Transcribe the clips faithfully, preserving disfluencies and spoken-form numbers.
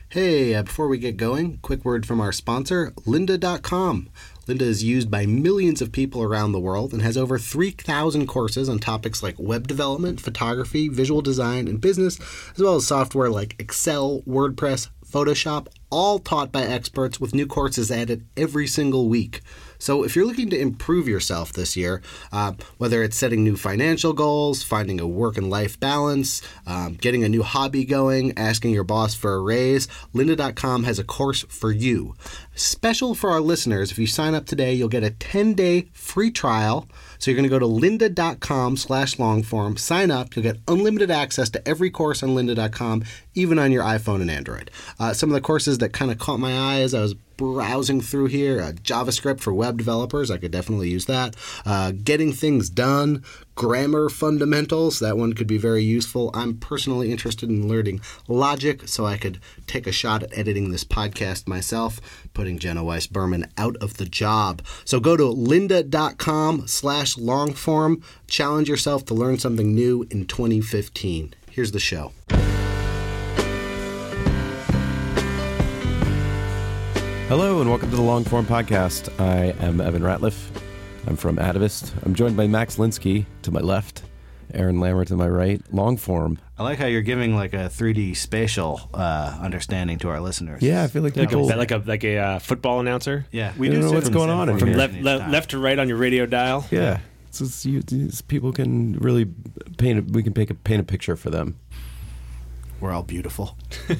Hey, uh, before we get going, quick word from our sponsor, lynda dot com. Lynda is used by millions of people around the world and has over three thousand courses on topics like web development, photography, visual design, and business, as well as software like Excel, WordPress, Photoshop, all taught by experts with new courses added every single week. So if you're looking to improve yourself this year, uh, whether it's setting new financial goals, finding a work and life balance, um, getting a new hobby going, asking your boss for a raise, lynda dot com has a course for you. Special for our listeners, if you sign up today, you'll get a ten-day free trial. So you're going to go to lynda dot com slash longform, sign up, you'll get unlimited access to every course on lynda dot com, even on your iPhone and Android. Uh, some of the courses that kind of caught my eye as I was browsing through here, uh, JavaScript for web developers, I could definitely use that. Uh, getting things done, grammar fundamentals, that one could be very useful. I'm personally interested in learning Logic so I could take a shot at editing this podcast myself, putting Jenna Weiss Berman out of the job. So go to lynda dot com slash longform, challenge yourself to learn something new in twenty fifteen. Here's the show. Hello and welcome to the Longform Podcast. I am Evan Ratliff. I'm from Atavist. I'm joined by Max Linsky to my left, Aaron Lammer to my right. Longform. I like how you're giving like a three D spatial uh, understanding to our listeners. Yeah, I feel like like people... a, like a like a uh, football announcer. Yeah, we do know what's going on in from here. left le- left to right on your radio dial. Yeah, it's just, you, it's, people can really paint. A, we can paint a, paint a picture for them. We're all beautiful.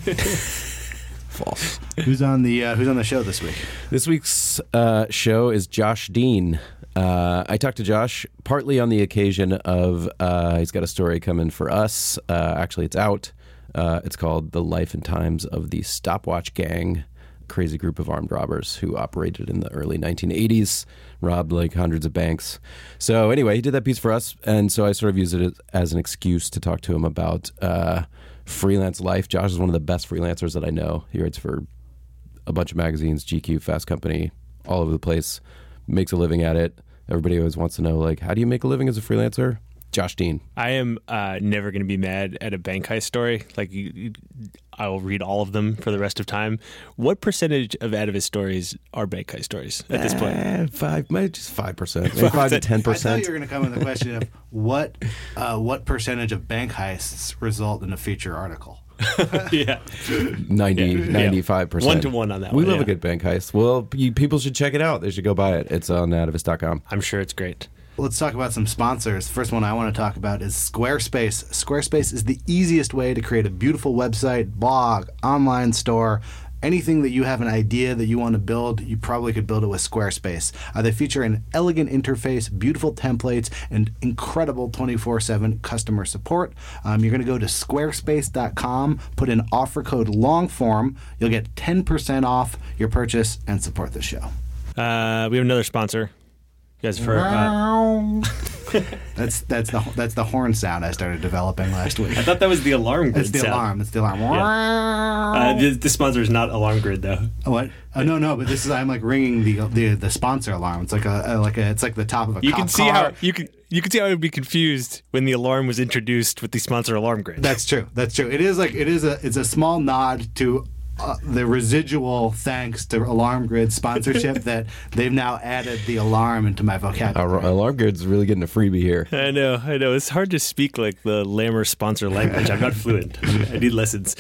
False. Who's on the uh, Who's on the show this week? This week's uh, show is Josh Dean. Uh, I talked to Josh partly on the occasion of uh, he's got a story coming for us. Uh, actually, it's out. Uh, it's called "The Life and Times of the Stopwatch Gang," crazy group of armed robbers who operated in the early nineteen eighties, robbed like hundreds of banks. So anyway, he did that piece for us, and so I sort of used it as an excuse to talk to him about uh, freelance life. Josh is one of the best freelancers that I know. He writes for a bunch of magazines, G Q, Fast Company, all over the place, makes a living at it. Everybody always wants to know, like, how do you make a living as a freelancer? Josh Dean. I am uh, never going to be mad at a bank heist story. Like, you, you, I will read all of them for the rest of time. What percentage of Atavist stories are bank heist stories at this point? Uh, five, maybe just five percent, maybe five to ten percent. I thought you were going to come with the question of what uh, what percentage of bank heists result in a feature article. yeah, ninety, yeah. ninety-five percent. One to one on that we one. We love yeah. a good bank heist. Well, you, people should check it out. They should go buy it. It's on atavist dot com. I'm sure it's great. Let's talk about some sponsors. First one I want to talk about is Squarespace. Squarespace is the easiest way to create a beautiful website, blog, online store. Anything that you have an idea that you want to build, you probably could build it with Squarespace. Uh, they feature an elegant interface, beautiful templates, and incredible twenty-four seven customer support. Um, you're going to go to squarespace dot com, put in offer code LONGFORM. You'll get ten percent off your purchase and support the show. Uh, we have another sponsor. You guys for uh, that's that's the that's the horn sound I started developing last week. I thought that was the alarm grid It's the sound. alarm. It's the alarm. Yeah. Uh, this, this sponsor is not Alarm Grid though. What? Oh, no, no. But this is I'm like ringing the the the sponsor alarm. It's like a, a like a it's like the top of a You cop can see car. how you can you can see how I would be confused when the alarm was introduced with the sponsor Alarm Grid. That's true. That's true. It is like it is a it's a small nod to uh, the residual thanks to Alarm Grid sponsorship that they've now added the alarm into my vocabulary. Our Alarm Grid's really getting a freebie here. I know, I know. It's hard to speak like the Lammer sponsor language. I'm not fluent. I need lessons.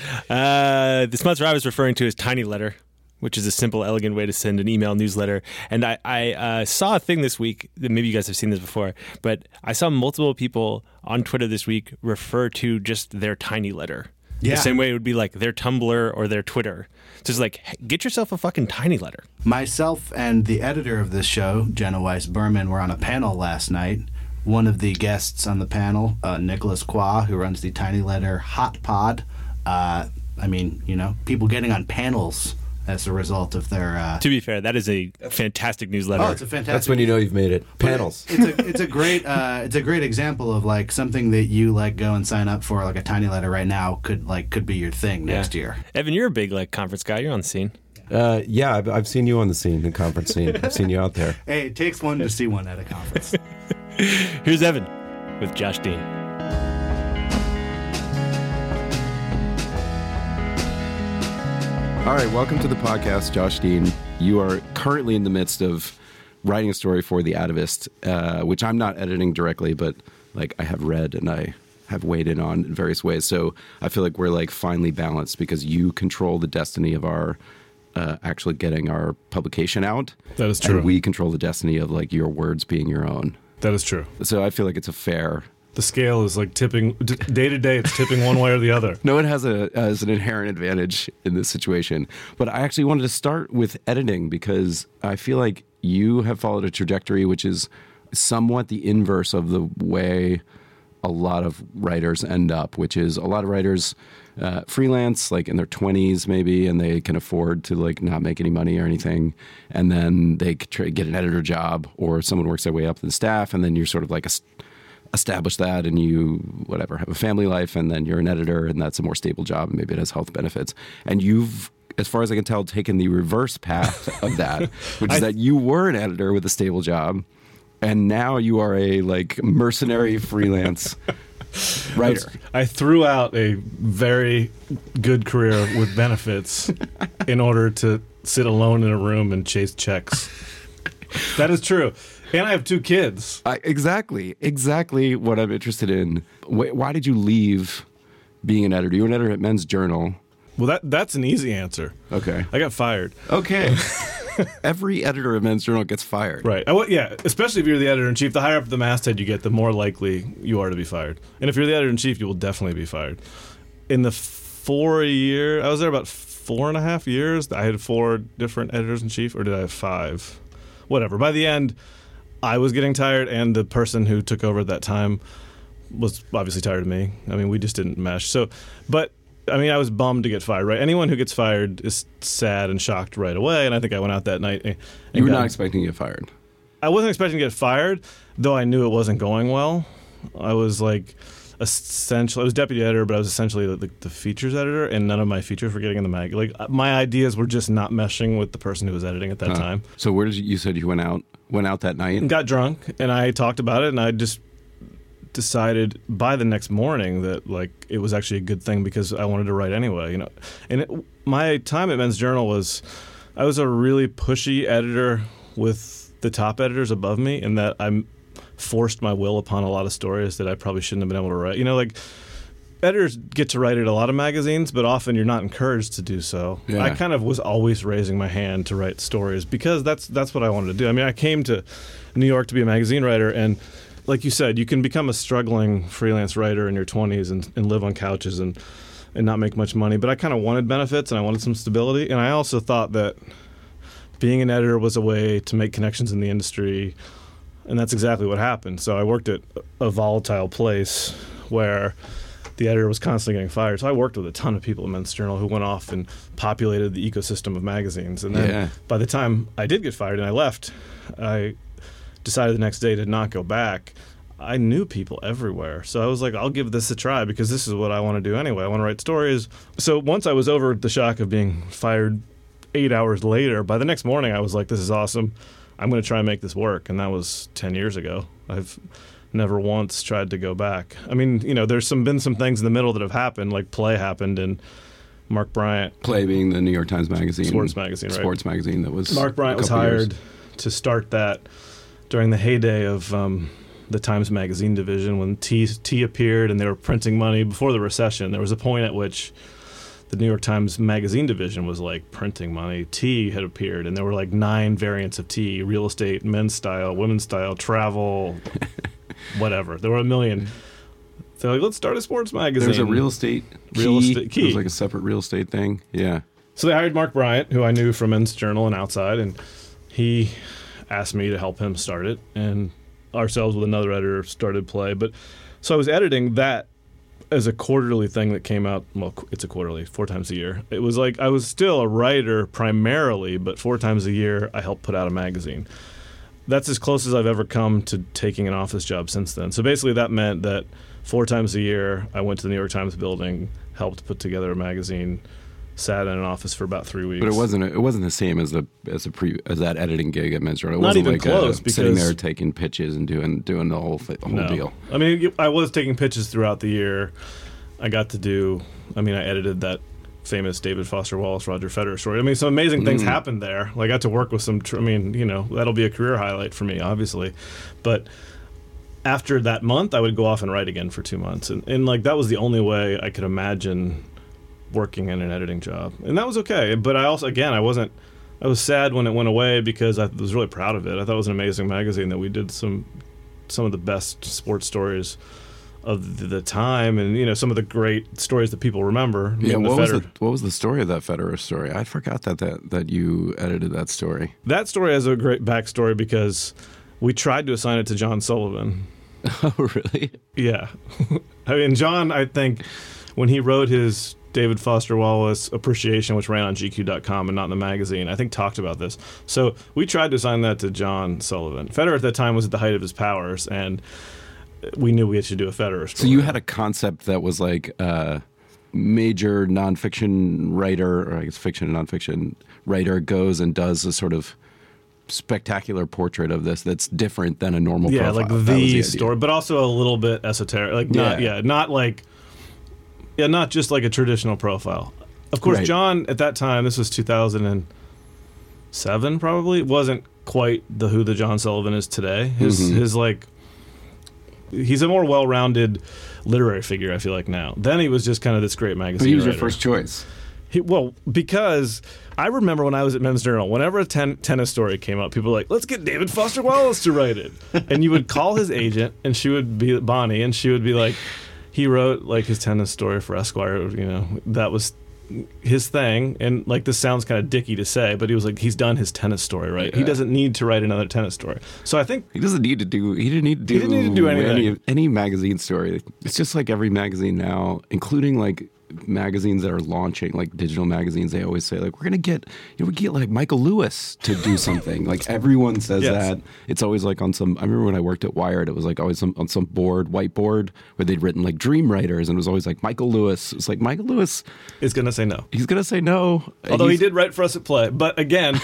Uh, the sponsor I was referring to is Tiny Letter, which is a simple, elegant way to send an email newsletter. And I, I uh, saw a thing this week, that maybe you guys have seen this before, but I saw multiple people on Twitter this week refer to just their Tiny Letter. Yeah. The same way it would be like their Tumblr or their Twitter. So it's like, get yourself a fucking Tiny Letter. Myself and the editor of this show, Jenna Weiss Berman, were on a panel last night. One of the guests on the panel, uh, Nicholas Qua, who runs the Tiny Letter Hot Pod. Uh, I mean, you know, people getting on panels as a result of their... Uh, to be fair, that is a fantastic newsletter. Oh, it's a fantastic... That's when you know you've made it. Panels. It's a it's a great uh, it's a great example of like something that you like go and sign up for, like a Tiny Letter right now could like could be your thing next yeah. year. Evan, you're a big like conference guy. You're on the scene. Uh, yeah, I've, I've seen you on the scene, the conference scene. I've seen you out there. Hey, it takes one to see one at a conference. Here's Evan with Josh Dean. All right, welcome to the podcast, Josh Dean. You are currently in the midst of writing a story for The Atavist, uh, which I'm not editing directly, but like I have read and I have weighed in on in various ways. So I feel like we're like finely balanced because you control the destiny of our uh, actually getting our publication out. That is true. And we control the destiny of like your words being your own. That is true. So I feel like it's a fair. The scale is like tipping d- day to day. It's tipping one way or the other. No one has a has an inherent advantage in this situation. But I actually wanted to start with editing because I feel like you have followed a trajectory which is somewhat the inverse of the way a lot of writers end up, which is a lot of writers uh, freelance, like in their twenties maybe, and they can afford to like not make any money or anything. And then they try, get an editor job, or someone works their way up to the staff, and then you're sort of like a establish that and you whatever have a family life, and then you're an editor, and that's a more stable job, and maybe it has health benefits. And you've, as far as I can tell, taken the reverse path of that, which is I, that you were an editor with a stable job, and now you are a like mercenary freelance writer. I threw out a very good career with benefits in order to sit alone in a room and chase checks. That is true. And I have two kids. I, exactly. Exactly what I'm interested in. Why, why did you leave being an editor? You were an editor at Men's Journal. Well, that that's an easy answer. Okay. I got fired. Okay. Every editor of Men's Journal gets fired. Right. I, well, yeah, especially if you're the editor-in-chief. The higher up the masthead you get, the more likely you are to be fired. And if you're the editor-in-chief, you will definitely be fired. In the four year, I was there about four and a half years. I had four different editors-in-chief, or did I have five? Whatever. By the end, I was getting tired, and the person who took over at that time was obviously tired of me. I mean, we just didn't mesh. So, but I mean, I was bummed to get fired. Right? Anyone who gets fired is sad and shocked right away. And I think I went out that night. And you were got, not expecting to get fired. I wasn't expecting to get fired, though I knew it wasn't going well. I was like essentially, I was deputy editor, but I was essentially the, the features editor, and none of my features were getting in the mag. Like my ideas were just not meshing with the person who was editing at that huh. time. So where did you, you said you went out? Went out that night? And got drunk, and I talked about it, and I just decided by the next morning that like it was actually a good thing because I wanted to write anyway, you know. And it, my time at Men's Journal was, I was a really pushy editor with the top editors above me, in that I forced my will upon a lot of stories that I probably shouldn't have been able to write. You know, like editors get to write at a lot of magazines, but often you're not encouraged to do so. Yeah. I kind of was always raising my hand to write stories because that's that's what I wanted to do. I mean, I came to New York to be a magazine writer, and like you said, you can become a struggling freelance writer in your twenties and, and live on couches and, and not make much money. But I kind of wanted benefits, and I wanted some stability. And I also thought that being an editor was a way to make connections in the industry, and that's exactly what happened. So I worked at a volatile place where the editor was constantly getting fired. So I worked with a ton of people at Men's Journal who went off and populated the ecosystem of magazines. And then yeah. by the time I did get fired and I left, I decided the next day to not go back. I knew people everywhere. So I was like, I'll give this a try because this is what I want to do anyway. I want to write stories. So once I was over the shock of being fired eight hours later, by the next morning I was like, this is awesome. I'm going to try and make this work. And that was ten years ago. I've never once tried to go back. I mean, you know, there's some been some things in the middle that have happened, like Play happened, and Mark Bryant. Play being the New York Times Magazine. Sports magazine, right? Sports magazine that was. Mark Bryant was hired years. to start that during the heyday of um, the Times Magazine division when T, T appeared and they were printing money before the recession. There was a point at which the New York Times Magazine division was like printing money. T had appeared, and there were like nine variants of T: real estate, men's style, women's style, travel, whatever. There were a million. They're like, let's start a sports magazine. There's a real estate key. Real estate key. It was like a separate real estate thing. Yeah. So they hired Mark Bryant, who I knew from Men's Journal and outside, and he asked me to help him start it, and ourselves with another editor started Play. But so I was editing that as a quarterly thing that came out. Well, it's a quarterly, four times a year. It was like I was still a writer primarily, but four times a year I helped put out a magazine. That's as close as I've ever come to taking an office job since then. So basically that meant that four times a year I went to the New York Times building, helped put together a magazine, sat in an office for about three weeks. But it wasn't it wasn't the same as the as a pre as that editing gig at Men's Journal. It Not wasn't even like close, a, because sitting there taking pitches and doing doing the whole th- the whole no. deal. I mean, I was taking pitches throughout the year. I got to do. I mean, I edited that famous David Foster Wallace, Roger Federer story. I mean, some amazing things mm. happened there. Like, I got to work with some, tr- I mean, you know, that'll be a career highlight for me, obviously. But after that month, I would go off and write again for two months. And, and like, that was the only way I could imagine working in an editing job. And that was okay. But I also, again, I wasn't, I was sad when it went away because I was really proud of it. I thought it was an amazing magazine that we did some, some of the best sports stories of the time, and you know, some of the great stories that people remember. Yeah, what was Federer. the what was the story of that Federer story? I forgot that that that you edited that story. That story has a great backstory because we tried to assign it to John Sullivan. Oh, really? Yeah, I mean, John, I think when he wrote his David Foster Wallace Appreciation, which ran on G Q dot com and not in the magazine, I think talked about this. So we tried to assign that to John Sullivan. Federer at that time was at the height of his powers, and we knew we had to do a Federer story. So you had a concept that was like a major nonfiction writer, or I guess fiction and nonfiction writer, goes and does a sort of spectacular portrait of this that's different than a normal yeah, profile. like the, the story, but also a little bit esoteric. Like not, yeah. yeah, not like, yeah, not just like a traditional profile. Of course, right. John at that time, this was two thousand seven, probably wasn't quite the who the John Sullivan is today. His mm-hmm. his like. He's a more well-rounded literary figure, I feel like, now. Then he was just kind of this great magazine But he was writer. your first choice. He, well, because I remember when I was at Men's Journal, whenever a ten, tennis story came up, people were like, let's get David Foster Wallace to write it. And you would call his agent, and she would be, Bonnie, and she would be like, he wrote like his tennis story for Esquire, you know, that was his thing. And like, this sounds kind of dicky to say, but he was like, he's done his tennis story, right? Yeah. He doesn't need to write another tennis story. So I think he doesn't need to do he didn't need to do, he didn't need to do anything. any any magazine story. It's just like every magazine now, including like magazines that are launching, like digital magazines, they always say like, we're gonna get you know we get like Michael Lewis to do something. Like everyone says yes. that. It's always like on some I remember when I worked at Wired, it was like always some, on some board, whiteboard, where they'd written like dream writers, and it was always like Michael Lewis. It's like Michael Lewis is gonna say no. He's gonna say no. Although He's, he did write for us at Play. But again,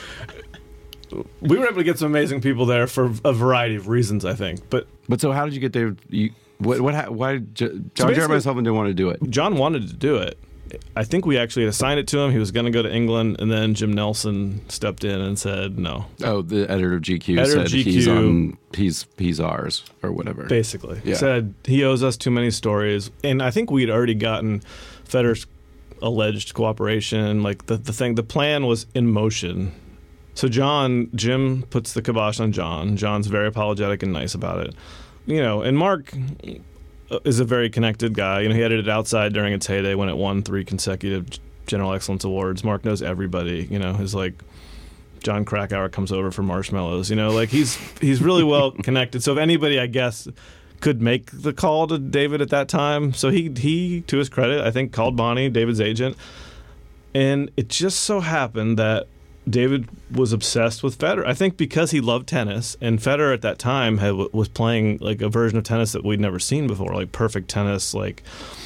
we were able to get some amazing people there for a variety of reasons, I think. But But so how did you get David you, what what why did John so Jeremiah Sullivan didn't want to do it? John wanted to do it. I think we actually had assigned it to him. He was going to go to England, and then Jim Nelson stepped in and said no. Oh, the editor of G Q editor said of G Q, he's on, he's he's ours or whatever. Basically, yeah. He said he owes us too many stories, and I think we'd already gotten Federer's alleged cooperation. Like the the thing, the plan was in motion. So John, Jim puts the kibosh on John. John's very apologetic and nice about it, you know. And Mark is a very connected guy. You know, he edited Outside during its heyday when it won three consecutive General Excellence Awards. Mark knows everybody. You know, his like John Krakauer comes over for marshmallows. You know, like he's he's really well connected. So if anybody, I guess, could make the call to David at that time, so he he to his credit, I think called Bonnie, David's agent, and it just so happened that David was obsessed with Federer. I think because he loved tennis, and Federer at that time had, was playing like a version of tennis that we'd never seen before, like perfect tennis, like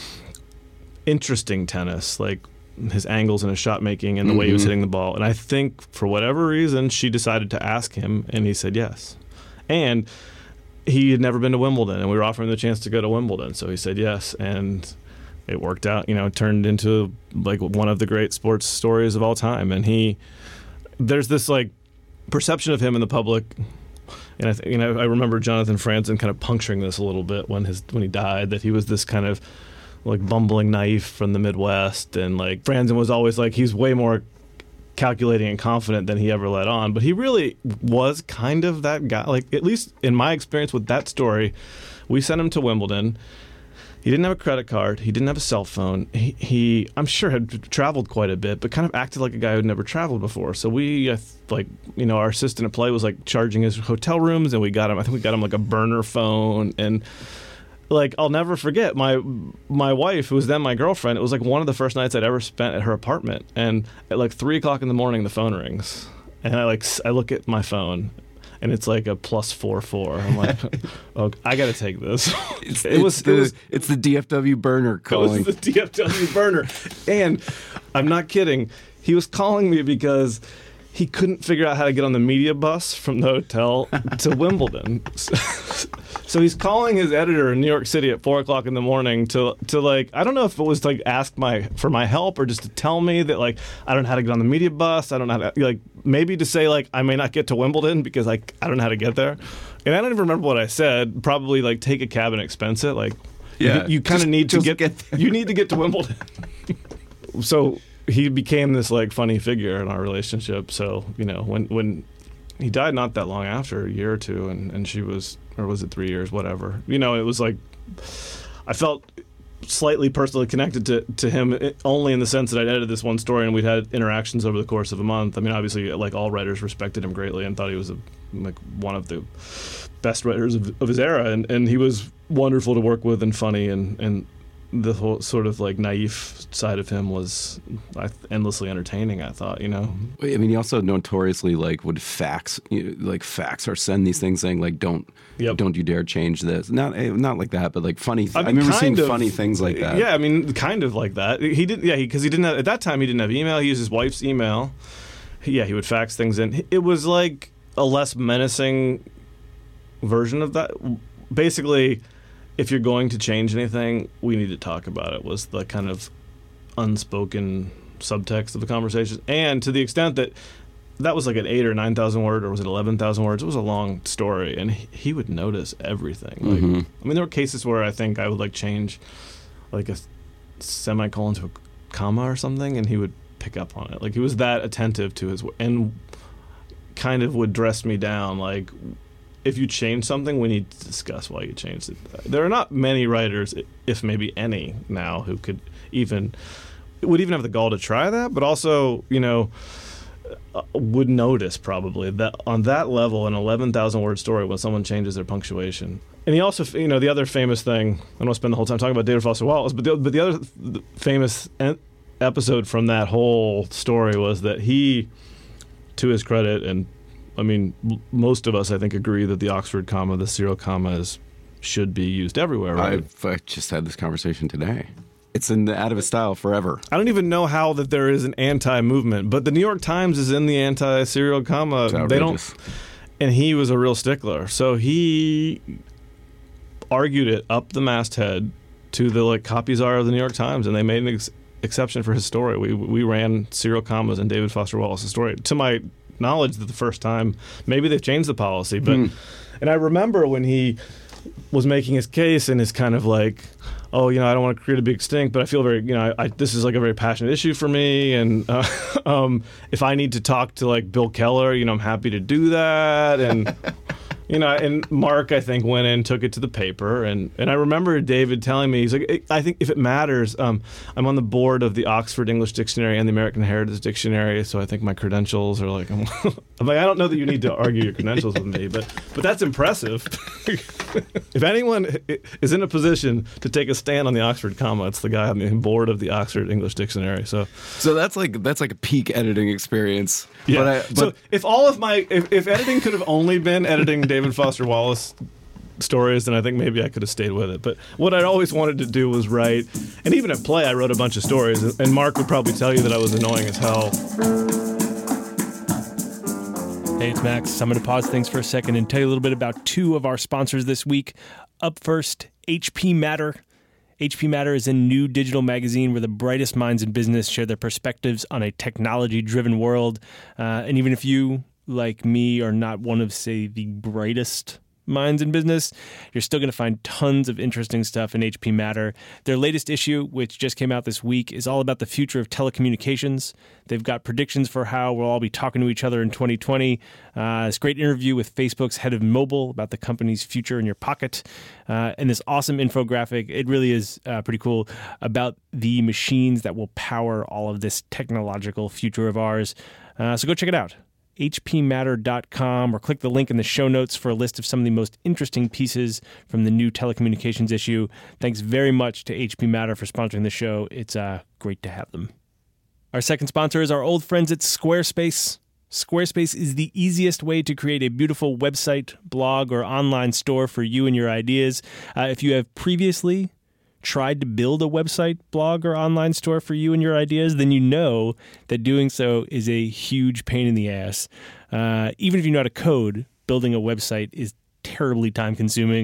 interesting tennis, like his angles and his shot making and the mm-hmm. way he was hitting the ball. And I think for whatever reason, she decided to ask him, and he said yes. And he had never been to Wimbledon, and we were offering him the chance to go to Wimbledon, so he said yes, and it worked out. You know, it turned into like one of the great sports stories of all time, and he. There's this like perception of him in the public, and I, th- you know, I remember Jonathan Franzen kind of puncturing this a little bit when his when he died, that he was this kind of like bumbling naif from the Midwest, and like Franzen was always like he's way more calculating and confident than he ever let on, but he really was kind of that guy. Like at least in my experience with that story, we sent him to Wimbledon. He didn't have a credit card. He didn't have a cell phone. He, he, I'm sure, had traveled quite a bit, but kind of acted like a guy who'd never traveled before. So we, uh, like, you know, our assistant at Play was like charging his hotel rooms, and we got him. I think we got him like a burner phone, and like I'll never forget my my wife, who was then my girlfriend. It was like one of the first nights I'd ever spent at her apartment, and at like three o'clock in the morning, the phone rings, and I like I look at my phone. And it's like a plus four four. I'm like, oh, I got to take this. It's, it was it's the it was, it's the D F W burner calling. It was the D F W burner, and I'm not kidding. He was calling me because he couldn't figure out how to get on the media bus from the hotel to Wimbledon. So he's calling his editor in New York City at four o'clock in the morning to to like I don't know if it was to like ask my for my help or just to tell me that like I don't know how to get on the media bus. I don't know how to like maybe to say like I may not get to Wimbledon because like I don't know how to get there. And I don't even remember what I said. Probably like take a cab and expense it. Like Yeah, you, you kind of just- need to just get, get there. you need to get to Wimbledon. So he became this like funny figure in our relationship. So you know when when he died not that long after, a year or two, and, and she was, or was it three years, whatever. You know, it was like I felt slightly personally connected to, to him only in the sense that I'd edited this one story and we'd had interactions over the course of a month. I mean, obviously, like all writers respected him greatly and thought he was a, like one of the best writers of, of his era, and, and he was wonderful to work with and funny, and, and the whole sort of like naive side of him was I, endlessly entertaining, I thought, you know. I mean, he also notoriously like would fax, you know, like fax or send these things saying like, "Don't, Yep. don't you dare change this." Not, eh, not like that, but like funny. Th- I, I mean, remember seeing kind of- funny things like that. Yeah, I mean, kind of like that. He didn't, yeah, because he, he didn't have, at that time he didn't have email. He used his wife's email. Yeah, he would fax things in. It was like a less menacing version of that. Basically, if you're going to change anything, we need to talk about it, was the kind of unspoken subtext of the conversation. And to the extent that that was like an eight or nine thousand word, or was it eleven thousand words? It was a long story, and he, he would notice everything. Like, Mhm. I mean, there were cases where I think I would like change like a semicolon to a comma or something, and he would pick up on it. Like he was that attentive to his, and kind of would dress me down. Like, if you change something, we need to discuss why you changed it. There are not many writers, if maybe any now, who could even would even have the gall to try that, but also, you know, uh, would notice probably that on that level, an eleven thousand word story when someone changes their punctuation. And he also, you know, the other famous thing, I don't want to spend the whole time talking about David Foster Wallace, but the, but the other th- famous en- episode from that whole story was that he, to his credit, and I mean, m- most of us, I think, agree that the Oxford comma, the serial comma, is, should be used everywhere, right? I've I just had this conversation today. It's in the out of his style forever. I don't even know how that there is an anti-movement, but the New York Times is in the anti-serial comma. It's They don't, outrageous. and he was a real stickler. So he argued it up the masthead to the like copy czar of the New York Times, and they made an ex- exception for his story. We we ran serial commas in David Foster Wallace's story. To my knowledge, that the first time, maybe they've changed the policy, but Hmm. and I remember when he was making his case and is kind of like, oh, you know, I don't want to create a big stink, but I feel very, you know, I, I, this is like a very passionate issue for me, and uh, um, if I need to talk to like Bill Keller, you know, I'm happy to do that, and you know, and Mark, I think, went in, took it to the paper, and, and I remember David telling me, he's like, I think if it matters, um, I'm on the board of the Oxford English Dictionary and the American Heritage Dictionary, so I think my credentials are like, I'm, I'm like, I don't know that you need to argue your credentials with me, but but that's impressive. If anyone is in a position to take a stand on the Oxford comma, it's the guy on the board of the Oxford English Dictionary. So, So that's like that's like a peak editing experience. yeah. But, I, but so if all of my if, if editing could have only been editing David Foster Wallace stories, then I think maybe I could have stayed with it. But what I'd always wanted to do was write, and even at Play, I wrote a bunch of stories. And Mark would probably tell you that I was annoying as hell. Hey, it's Max. I'm going to pause things for a second and tell you a little bit about two of our sponsors this week. Up first, H P Matter. H P Matter is a new digital magazine where the brightest minds in business share their perspectives on a technology-driven world. Uh, and even if you, like me, are not one of, say, the brightest minds in business, you're still going to find tons of interesting stuff in H P Matter. Their latest issue, which just came out this week, is all about the future of telecommunications. They've got predictions for how we'll all be talking to each other in twenty twenty. Uh, this great interview with Facebook's head of mobile about the company's future in your pocket. Uh, and this awesome infographic, it really is uh, pretty cool, about the machines that will power all of this technological future of ours. Uh, so go check it out. h p matter dot com, or click the link in the show notes for a list of some of the most interesting pieces from the new telecommunications issue. Thanks very much to H P Matter for sponsoring the show. It's uh, great to have them. Our second sponsor is our old friends at Squarespace. Squarespace is the easiest way to create a beautiful website, blog, or online store for you and your ideas. Uh, if you have previously tried to build a website, blog, or online store for you and your ideas, then you know that doing so is a huge pain in the ass. Uh, even if you know how to code, building a website is terribly time-consuming.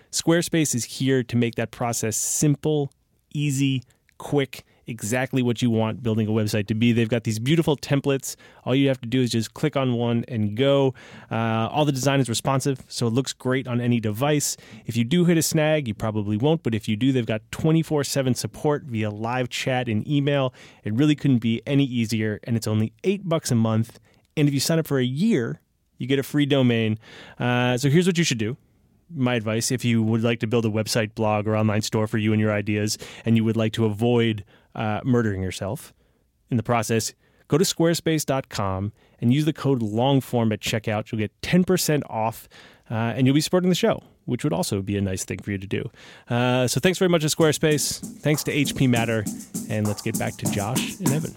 Squarespace is here to make that process simple, easy, quick, exactly what you want building a website to be. They've got these beautiful templates. All you have to do is just click on one and go. Uh, all the design is responsive, so it looks great on any device. If you do hit a snag, you probably won't, but if you do, they've got twenty-four seven support via live chat and email. It really couldn't be any easier, and it's only eight bucks a month. And if you sign up for a year, you get a free domain. Uh, so here's what you should do. My advice, if you would like to build a website, blog, or online store for you and your ideas, and you would like to avoid uh, murdering yourself in the process, go to squarespace dot com and use the code LONGFORM at checkout. You'll get ten percent off, uh, and you'll be supporting the show, which would also be a nice thing for you to do. Uh, so thanks very much to Squarespace. Thanks to H P Matter. And let's get back to Josh and Evan.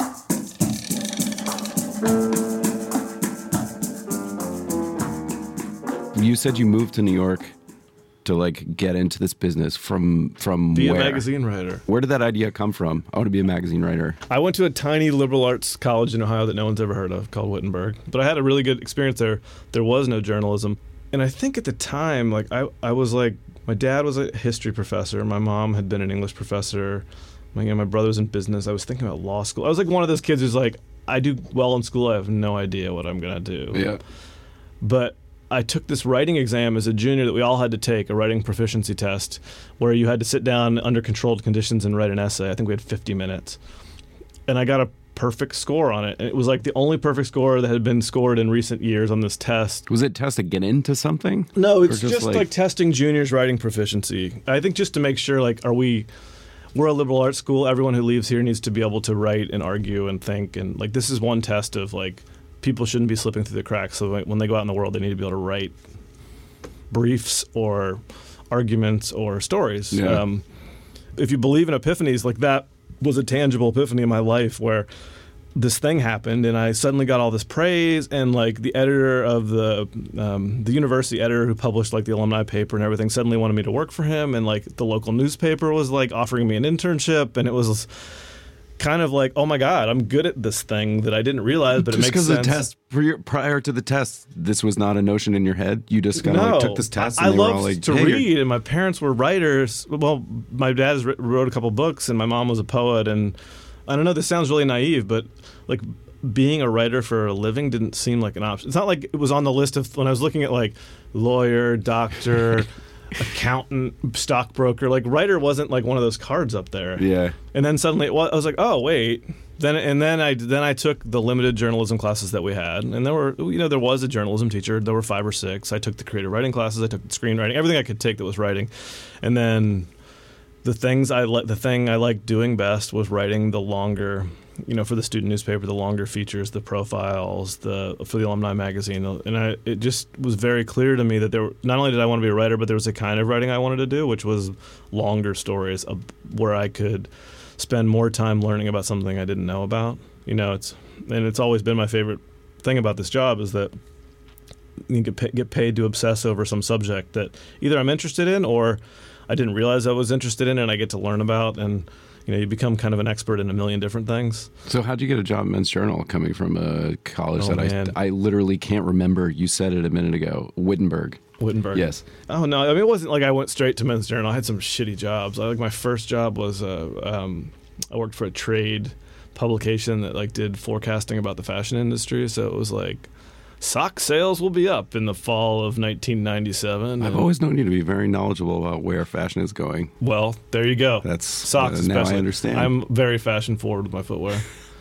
You said you moved to New York to like get into this business from from Be where? a magazine writer. Where did that idea come from? I want to be a magazine writer. I went to a tiny liberal arts college in Ohio that no one's ever heard of called Wittenberg. But I had a really good experience there. There was no journalism. And I think at the time, like I, I was like, my dad was a history professor. My mom had been an English professor. My, you know, my brother was in business. I was thinking about law school. I was like one of those kids who's like, I do well in school. I have no idea what I'm going to do. Yeah. But I took this writing exam as a junior that we all had to take, a writing proficiency test, where you had to sit down under controlled conditions and write an essay. I think we had fifty minutes. And I got a perfect score on it. And it was like the only perfect score that had been scored in recent years on this test. Was it test to get into something? No, it's Or just just, like, like- testing juniors' writing proficiency. I think just to make sure, like, are we... We're a liberal arts school. Everyone who leaves here needs to be able to write and argue and think. And, like, this is one test of, like, people shouldn't be slipping through the cracks. So when they go out in the world, they need to be able to write briefs or arguments or stories. Yeah. Um, if you believe in epiphanies, like that was a tangible epiphany in my life where this thing happened and I suddenly got all this praise, and like the editor of the um, the university editor who published like the alumni paper and everything suddenly wanted me to work for him, and like the local newspaper was like offering me an internship, and it was kind of like, oh my God, I'm good at this thing that I didn't realize, but just it makes because sense. the test prior, prior to the test, this was not a notion in your head. You just kind of No, like took this test, and I they were loved all like, to hey, you're- read, and my parents were writers. Well, my dad has writ- wrote a couple books, and my mom was a poet. And I don't know, this sounds really naive, but like being a writer for a living didn't seem like an option. It's not like it was on the list of when I was looking at like lawyer, doctor, accountant, stockbroker. Like writer wasn't like one of those cards up there. Yeah. And then suddenly it was, I was like, oh wait. Then and then I then I took the limited journalism classes that we had, and there were you know there was a journalism teacher. There were five or six. I took the creative writing classes. I took the screenwriting, everything I could take that was writing, and then the things I li- the thing I liked doing best was writing the longer, you know, for the student newspaper, the longer features, the profiles, the for the alumni magazine, and I, it just was very clear to me that there were, not only did I want to be a writer, but there was a kind of writing I wanted to do, which was longer stories of, where I could spend more time learning about something I didn't know about. You know, it's and it's always been my favorite thing about this job is that you get pay, get paid to obsess over some subject that either I'm interested in or I didn't realize I was interested in, and I get to learn about, and you know, you become kind of an expert in a million different things. So how'd you get a job at Men's Journal coming from a college Oh, that man. I I literally can't remember? You said it a minute ago. Wittenberg. Wittenberg. Yes. Oh no! I mean, it wasn't like I went straight to Men's Journal. I had some shitty jobs. I, like my first job was uh, um, I worked for a trade publication that like did forecasting about the fashion industry. So it was like sock sales will be up in the fall of nineteen ninety-seven. I've and- always known you to be very knowledgeable about where fashion is going. well, there you go. That's Socks, uh, now especially. I understand. I'm very fashion forward with my footwear.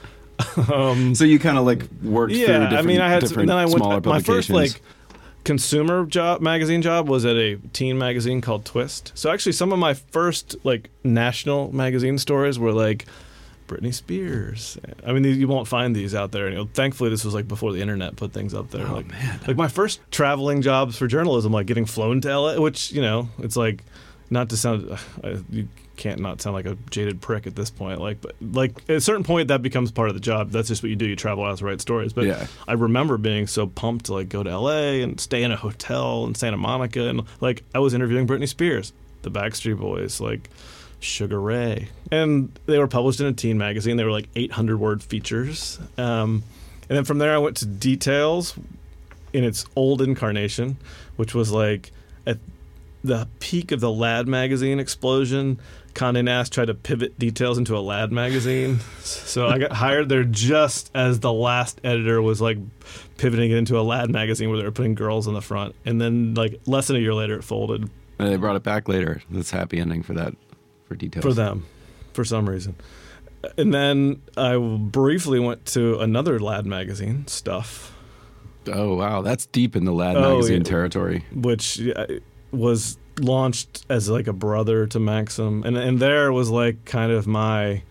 um, so you kind of like worked through yeah, different, I mean, I had different then I went smaller my publications. first like consumer job magazine job was at a teen magazine called Twist. So actually some of my first like national magazine stories were like Britney Spears. I mean, you won't find these out there. You know, thankfully this was like before the internet put things up there. Oh, like, man. like my first traveling jobs for journalism, like getting flown to L A, which, you know, it's like not to sound uh, you can't not sound like a jaded prick at this point, like but like at a certain point that becomes part of the job. That's just what you do. You travel out to write stories. But Yeah. I remember being so pumped to like go to L A and stay in a hotel in Santa Monica, and like I was interviewing Britney Spears, the Backstreet Boys, like Sugar Ray, and they were published in a teen magazine. They were like eight hundred word features, um, and then from there I went to Details in its old incarnation, which was like a the peak of the Lad magazine explosion, Condé Nast tried to pivot Details into a Lad magazine. So I got hired there just as the last editor was like pivoting it into a Lad magazine where they were putting girls in the front. And then like less than a year later, it folded. And they brought it back later. That's a happy ending for that, for Details. For them, for some reason. And then I briefly went to another Lad magazine, Stuff. Oh, wow. That's deep in the Lad Oh, magazine yeah. territory. Which was launched as like a brother to Maxim. And and there was like kind of my,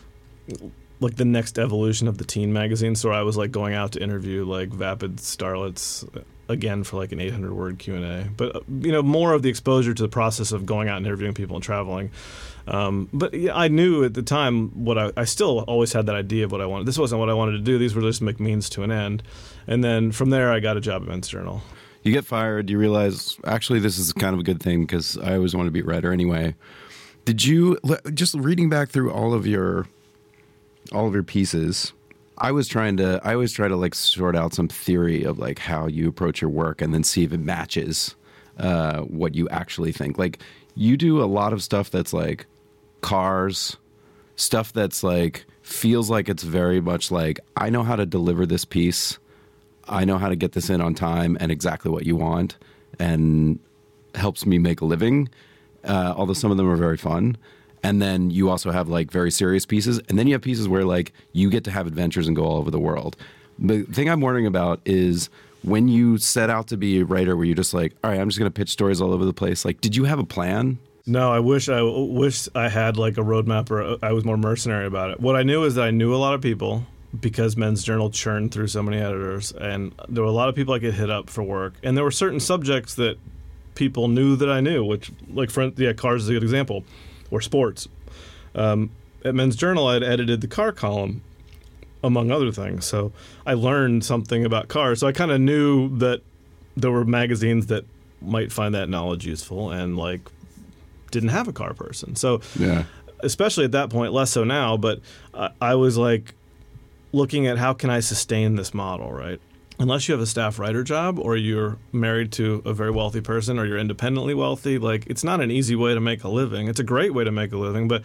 like the next evolution of the teen magazine. So I was like going out to interview like vapid starlets again for like an eight hundred word Q and A. But, you know, more of the exposure to the process of going out and interviewing people and traveling. Um, but yeah, I knew at the time what I, I still always had that idea of what I wanted. This wasn't what I wanted to do. These were just make means to an end. And then from there, I got a job at Men's Journal. You get fired, you realize, actually, this is kind of a good thing because I always wanted to be a writer anyway. Did you, just reading back through all of your, all of your pieces, I was trying to, I always try to like sort out some theory of like how you approach your work and then see if it matches uh, what you actually think. Like you do a lot of stuff that's like cars, stuff that's like, feels like it's very much like, I know how to deliver this piece. I know how to get this in on time and exactly what you want, and helps me make a living, uh, although some of them are very fun. And then you also have like very serious pieces. And then you have pieces where like you get to have adventures and go all over the world. The thing I'm wondering about is when you set out to be a writer, where you're just like, all right, I'm just going to pitch stories all over the place. Like, did you have a plan? No, I wish I wish I had like a roadmap, or I was more mercenary about it. What I knew is that I knew a lot of people, because Men's Journal churned through so many editors, and there were a lot of people I could hit up for work. And there were certain subjects that people knew that I knew, which, like, for yeah, cars is a good example, or sports. Um, at Men's Journal, I'd edited the car column, among other things. So I learned something about cars. So I kind of knew that there were magazines that might find that knowledge useful and, like, didn't have a car person. So Yeah. especially at that point, less so now, but I, I was, like, looking at how can I sustain this model, right? Unless you have a staff writer job, or you're married to a very wealthy person, or you're independently wealthy, like, it's not an easy way to make a living. It's a great way to make a living, but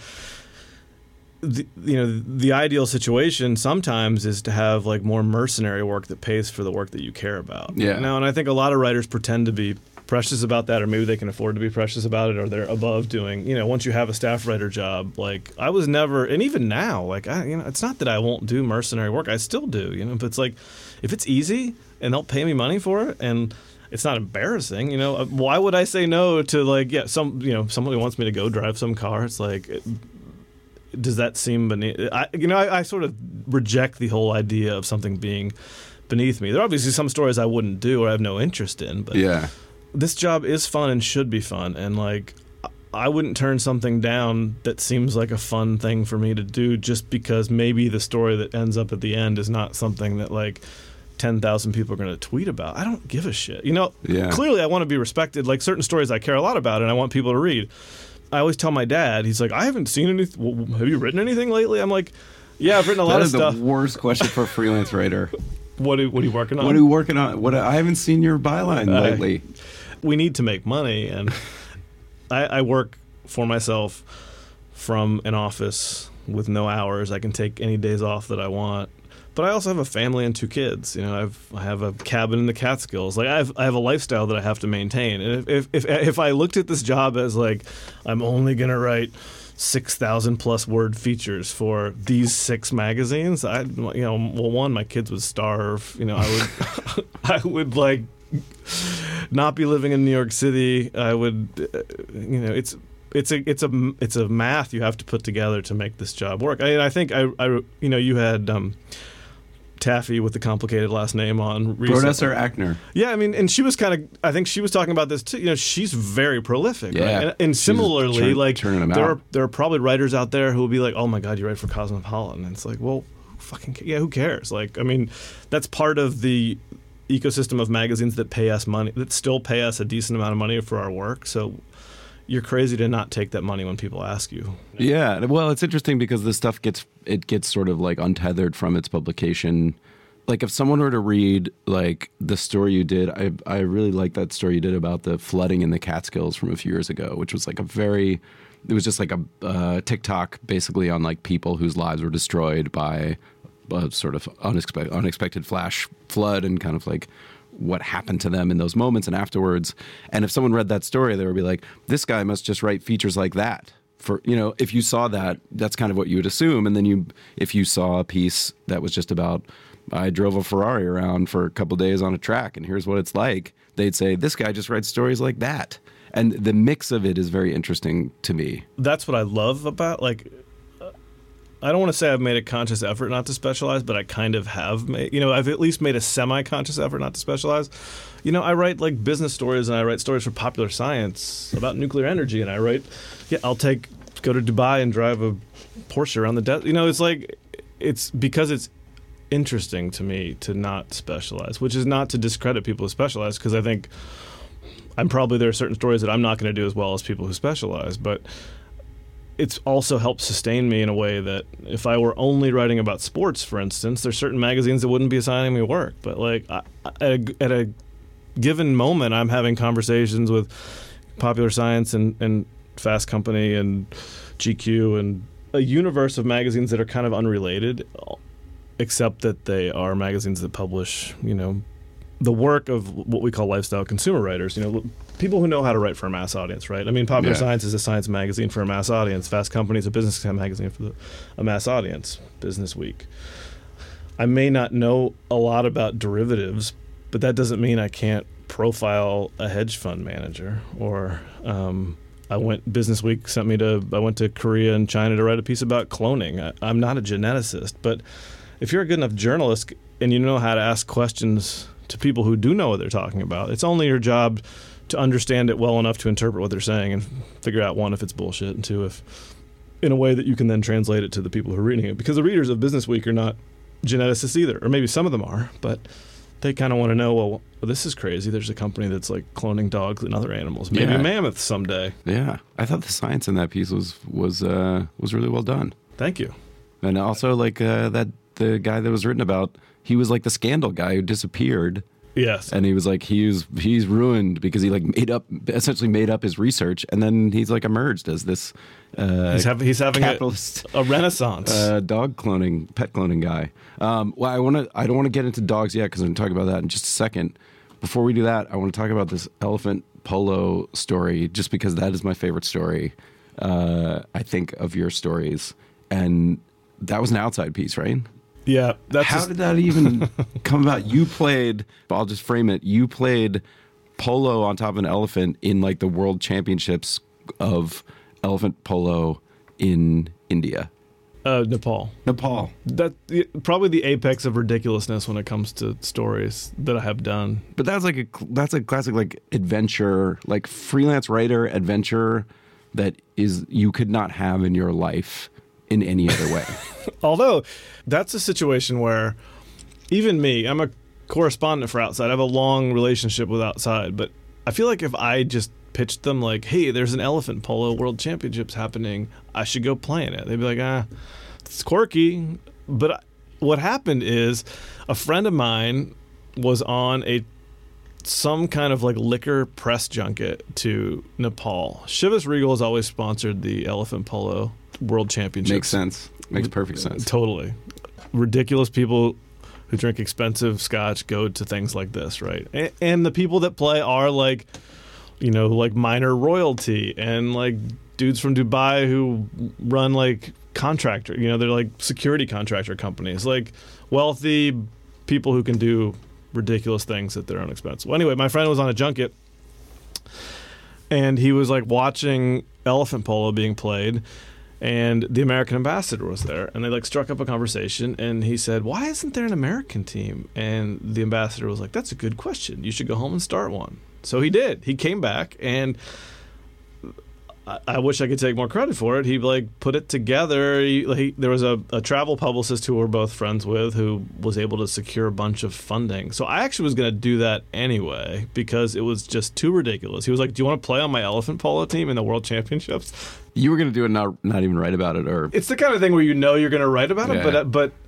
the, you know, the ideal situation sometimes is to have like more mercenary work that pays for the work that you care about. Yeah. Now, and I think a lot of writers pretend to be precious about that, or maybe they can afford to be precious about it, or they're above doing, you know, once you have a staff writer job, like I was never, and even now, like I, you know, it's not that I won't do mercenary work. I still do, you know, but it's like, if it's easy and they'll pay me money for it and it's not embarrassing, you know, why would I say no to, like, yeah, some, you know, somebody wants me to go drive some car. It's like, it, does that seem beneath, I, you know, I, I sort of reject the whole idea of something being beneath me. There are obviously some stories I wouldn't do or I have no interest in, but Yeah. this job is fun and should be fun, and like I wouldn't turn something down that seems like a fun thing for me to do just because maybe the story that ends up at the end is not something that like ten thousand people are going to tweet about. I don't give a shit. You know, Yeah. clearly I want to be respected. Like certain stories I care a lot about and I want people to read. I always tell my dad, he's like, I haven't seen anything. Have you written anything lately? I'm like, yeah, I've written a lot That of is stuff. the worst question for a freelance writer. What are, what are you working on? What are you working on? What I haven't seen your byline Uh, lately. We need to make money, and I, I work for myself from an office with no hours. I can take any days off that I want, but I also have a family and two kids. You know, I've I have a cabin in the Catskills. Like I have I have a lifestyle that I have to maintain. And if if if, if I looked at this job as like I'm only gonna write six thousand plus word features for these six magazines, I you know well one my kids would starve. You know I would I would like. not be living in New York City. I would, uh, you know, it's it's a it's a it's a math you have to put together to make this job work. I, I think I, I you know you had um, Taffy with the complicated last name on recently. Professor Ackner. Yeah, I mean, and she was kind of. I think she was talking about this too. You know, she's very prolific. Yeah. Right? And, and similarly, turn- like turning them there out. are there are probably writers out there who will be like, "Oh my God, you write for Cosmopolitan," and it's like, well, who fucking yeah, who cares? Like, I mean, that's part of the ecosystem of magazines that pay us money, that still pay us a decent amount of money for our work. So you're crazy to not take that money when people ask you. Yeah, well, it's interesting because this stuff gets it gets sort of like untethered from its publication like if someone were to read like the story you did, I I really like that story you did about the flooding in the Catskills from a few years ago, which was like a very, it was just like a uh, TikTok basically on like people whose lives were destroyed by a sort of unexpected unexpected flash flood and kind of like what happened to them in those moments and afterwards. And if someone read that story, they would be like, this guy must just write features like that. For, you know, if you saw that, that's kind of what you would assume. And then you, if you saw a piece that was just about, I drove a Ferrari around for a couple days on a track and here's what it's like, they'd say, this guy just writes stories like that. And the mix of it is very interesting to me. That's what I love about, like, I don't want to say I've made a conscious effort not to specialize, but I kind of have made, you know, I've at least made a semi-conscious effort not to specialize. You know, I write like business stories and I write stories for Popular Science about nuclear energy, and I write, yeah, I'll take, go to Dubai and drive a Porsche around the desert. You know, it's like, it's because it's interesting to me to not specialize, which is not to discredit people who specialize, because I think I'm probably, there are certain stories that I'm not going to do as well as people who specialize, but it's also helped sustain me in a way that if I were only writing about sports, for instance, there's certain magazines that wouldn't be assigning me work. But like I, at, a, at a given moment, I'm having conversations with Popular Science and, and Fast Company and G Q and a universe of magazines that are kind of unrelated, except that they are magazines that publish, you know, the work of what we call lifestyle consumer writers, you know, people who know how to write for a mass audience, right? I mean, Popular Yeah. Science is a science magazine for a mass audience. Fast Company is a business magazine for the, a mass audience, Business Week. I may not know a lot about derivatives, but that doesn't mean I can't profile a hedge fund manager. Or um, I went, Business Week sent me to, I went to Korea and China to write a piece about cloning. I, I'm not a geneticist, but if you're a good enough journalist and you know how to ask questions to people who do know what they're talking about, it's only your job to understand it well enough to interpret what they're saying and figure out, one, if it's bullshit, and two, if in a way that you can then translate it to the people who are reading it. Because the readers of Business Week are not geneticists either, or maybe some of them are, but they kind of want to know, well, well, this is crazy. There's a company that's like cloning dogs and other animals, maybe Yeah. mammoths someday. Yeah, I thought the science in that piece was was uh, was really well done. Thank you. And also, like uh, that the guy that was written about, he was like the scandal guy who disappeared. Yes. And he was like, he's he's ruined because he like made up, essentially made up his research, and then he's like emerged as this uh, he's, have, he's having a, capitalist a renaissance. uh, dog cloning, pet cloning guy. Um, well, I want to, I don't want to get into dogs yet because I'm going to talk about that in just a second. Before we do that, I want to talk about this elephant polo story, just because that is my favorite story. Uh, I think of your stories, and that was an Outside piece, right? yeah. That's How just- did that even come about? You played, I'll just frame it, you played polo on top of an elephant in like the world championships of elephant polo in India. uh, Nepal. Nepal. That probably the apex of ridiculousness when it comes to stories that I have done. But that's like a that's a classic like adventure, like freelance writer adventure that is you could not have in your life in any other way. Although that's a situation where even me, I'm a correspondent for Outside. I have a long relationship with Outside, but I feel like if I just pitched them like, hey, there's an elephant polo world championships happening, I should go play in it. They'd be like, ah, it's quirky. But I, what happened is a friend of mine was on a some kind of like liquor press junket to Nepal. Chivas Regal has always sponsored the elephant polo world championships. Makes sense. Makes perfect sense. Totally. Ridiculous people who drink expensive scotch go to things like this, right? And, and the people that play are like, you know, like minor royalty and like dudes from Dubai who run like contractor, you know, they're like security contractor companies, like wealthy people who can do ridiculous things at their own expense. Well, anyway, my friend was on a junket and he was like watching elephant polo being played, and the American ambassador was there, and they like struck up a conversation, and he said, why isn't there an American team? And the ambassador was like, that's a good question. You should go home and start one. So he did. He came back, and I, I wish I could take more credit for it. He like put it together. He, he, there was a, a travel publicist who we're both friends with who was able to secure a bunch of funding. So I actually was going to do that anyway because it was just too ridiculous. He was like, do you want to play on my elephant polo team in the World Championships? You were going to do it, not not even write about it, or It's the kind of thing where you know you're going to write about it, Yeah. but but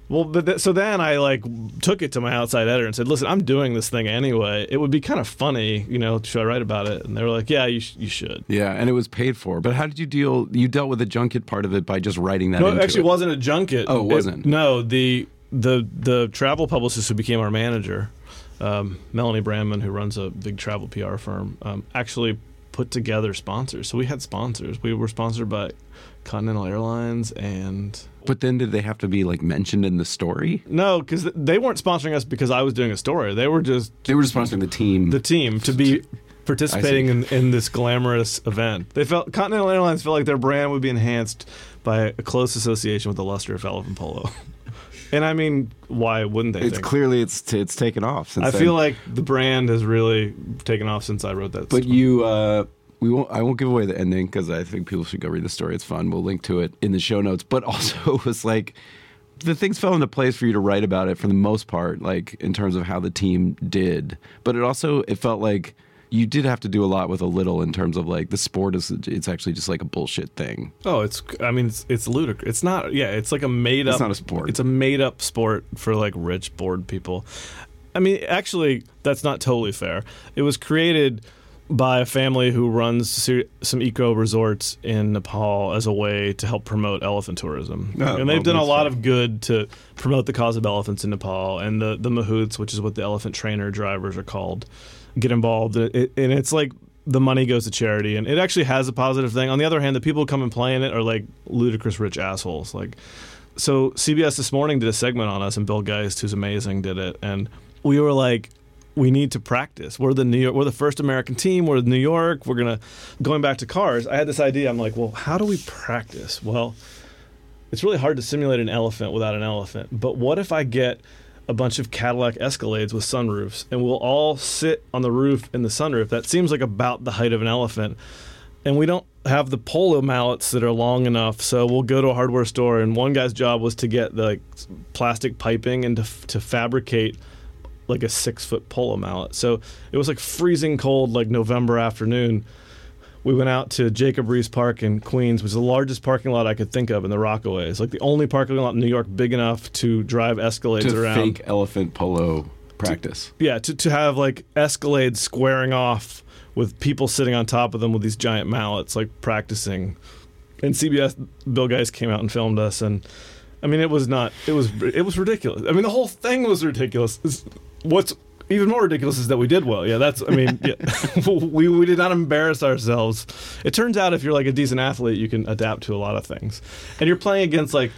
Well, but th- so then I like took it to my outside editor and said, "Listen, I'm doing this thing anyway. It would be kind of funny, you know, should I write about it?" And they were like, "Yeah, you sh- you should." Yeah, and it was paid for. But how did you deal? You dealt with the junket part of it by just writing that. No, into it actually it. wasn't a junket. Oh, it wasn't? no, the the the travel publicist who became our manager, um, Melanie Brandman, who runs a big travel P R firm, um, actually put together sponsors. So we had sponsors. We were sponsored by Continental Airlines and. But then did they have to be like mentioned in the story? No, because they weren't sponsoring us because I was doing a story. They were just They were just sponsoring the team. the team to be participating in, in this glamorous event. They felt Continental Airlines felt like their brand would be enhanced by a close association with the luster of elephant polo. And I mean, why wouldn't they? it's think? clearly it's it's taken off since I then. feel like the brand has really taken off since I wrote that. But story. you, uh, we won't. I won't give away the ending because I think people should go read the story. It's fun. We'll link to it in the show notes. But also, it was like the things fell into place for you to write about it for the most part, like in terms of how the team did. But it also it felt like you did have to do a lot with a little in terms of like the sport is. It's actually just like a bullshit thing. oh, it's. I mean, it's, it's ludicrous. It's not. Yeah, it's like a made up. It's not a sport. It's a made up sport for like rich, bored people. I mean, actually, that's not totally fair. It was created by a family who runs some eco resorts in Nepal as a way to help promote elephant tourism. Oh, and they've well, done a that's lot fair. of good to promote the cause of elephants in Nepal. And the, the mahouts, which is what the elephant trainer drivers are called, get involved. It, and it's like the money goes to charity. And it actually has a positive thing. On the other hand, the people who come and play in it are like ludicrous rich assholes. Like, so C B S This Morning did a segment on us, and Bill Geist, who's amazing, did it. And we were like, we need to practice. We're the New York, we're the first American team. We're New York. We're gonna going back to cars. I had this idea. I'm like, well, how do we practice? Well, it's really hard to simulate an elephant without an elephant. But what if I get a bunch of Cadillac Escalades with sunroofs, and we'll all sit on the roof in the sunroof? That seems like about the height of an elephant, and we don't have the polo mallets that are long enough. So we'll go to a hardware store, and one guy's job was to get the like, plastic piping and to, to fabricate like a six foot polo mallet. So it was like freezing cold, like November afternoon. We went out to Jacob Riis Park in Queens, which is the largest parking lot I could think of in the Rockaways. Like the only parking lot in New York big enough to drive Escalades To around. fake elephant polo practice. Yeah, to, to have like Escalades squaring off with people sitting on top of them with these giant mallets, like practicing. And C B S Bill Geist came out and filmed us, and I mean, it was not. It was. It was ridiculous. I mean, the whole thing was ridiculous. It's, what's even more ridiculous is that we did well. Yeah, that's. I mean, yeah, we we did not embarrass ourselves. It turns out if you're like a decent athlete, you can adapt to a lot of things, and you're playing against like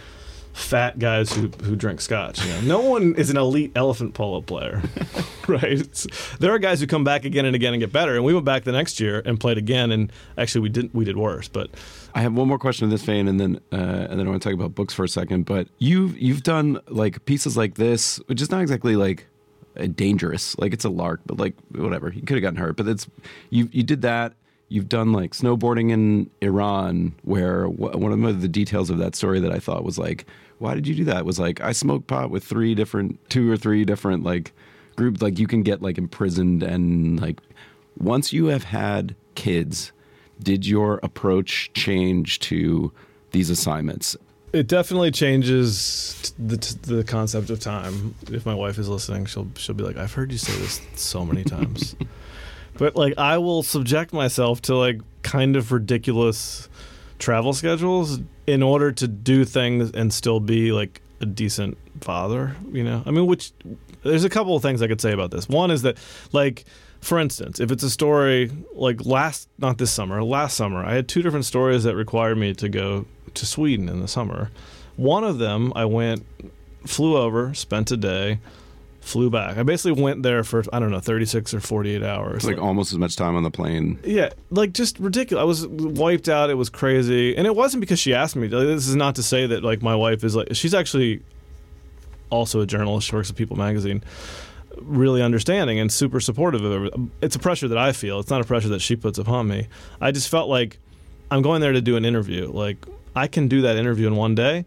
fat guys who who drink scotch. You know? No one is an elite elephant polo player, right? It's, there are guys who come back again and again and get better. And we went back the next year and played again, and actually we didn't. We did worse, but. I have one more question in this vein, and then uh, and then I want to talk about books for a second. But you've you've done like pieces like this, which is not exactly like uh, dangerous. Like it's a lark, but like whatever. You could have gotten hurt, but it's you you did that. You've done like snowboarding in Iran, where w- one of the details of that story that I thought was like, why did you do that? Was like I smoked pot with three different, two or three different like groups. Like you can get like imprisoned, and like once you have had kids. Did your approach change to these assignments? It definitely changes the the concept of time. If my wife is listening, she'll she'll be like, "I've heard you say this so many times." But like, I will subject myself to like kind of ridiculous travel schedules in order to do things and still be like a decent father. You know, I mean, which there's a couple of things I could say about this. One is that like. For instance, if it's a story like last, not this summer, last summer, I had two different stories that required me to go to Sweden in the summer. One of them, I went, flew over, spent a day, flew back. I basically went there for, I don't know, thirty-six or forty-eight hours. It's like almost as much time on the plane. Yeah, like just ridiculous. I was wiped out. It was crazy. And it wasn't because she asked me. This is not to say that like my wife is like, she's actually also a journalist. She works at People magazine. Really understanding and super supportive of it. It's a pressure that I feel. It's not a pressure that she puts upon me. I just felt like I'm going there to do an interview. Like I can do that interview in one day.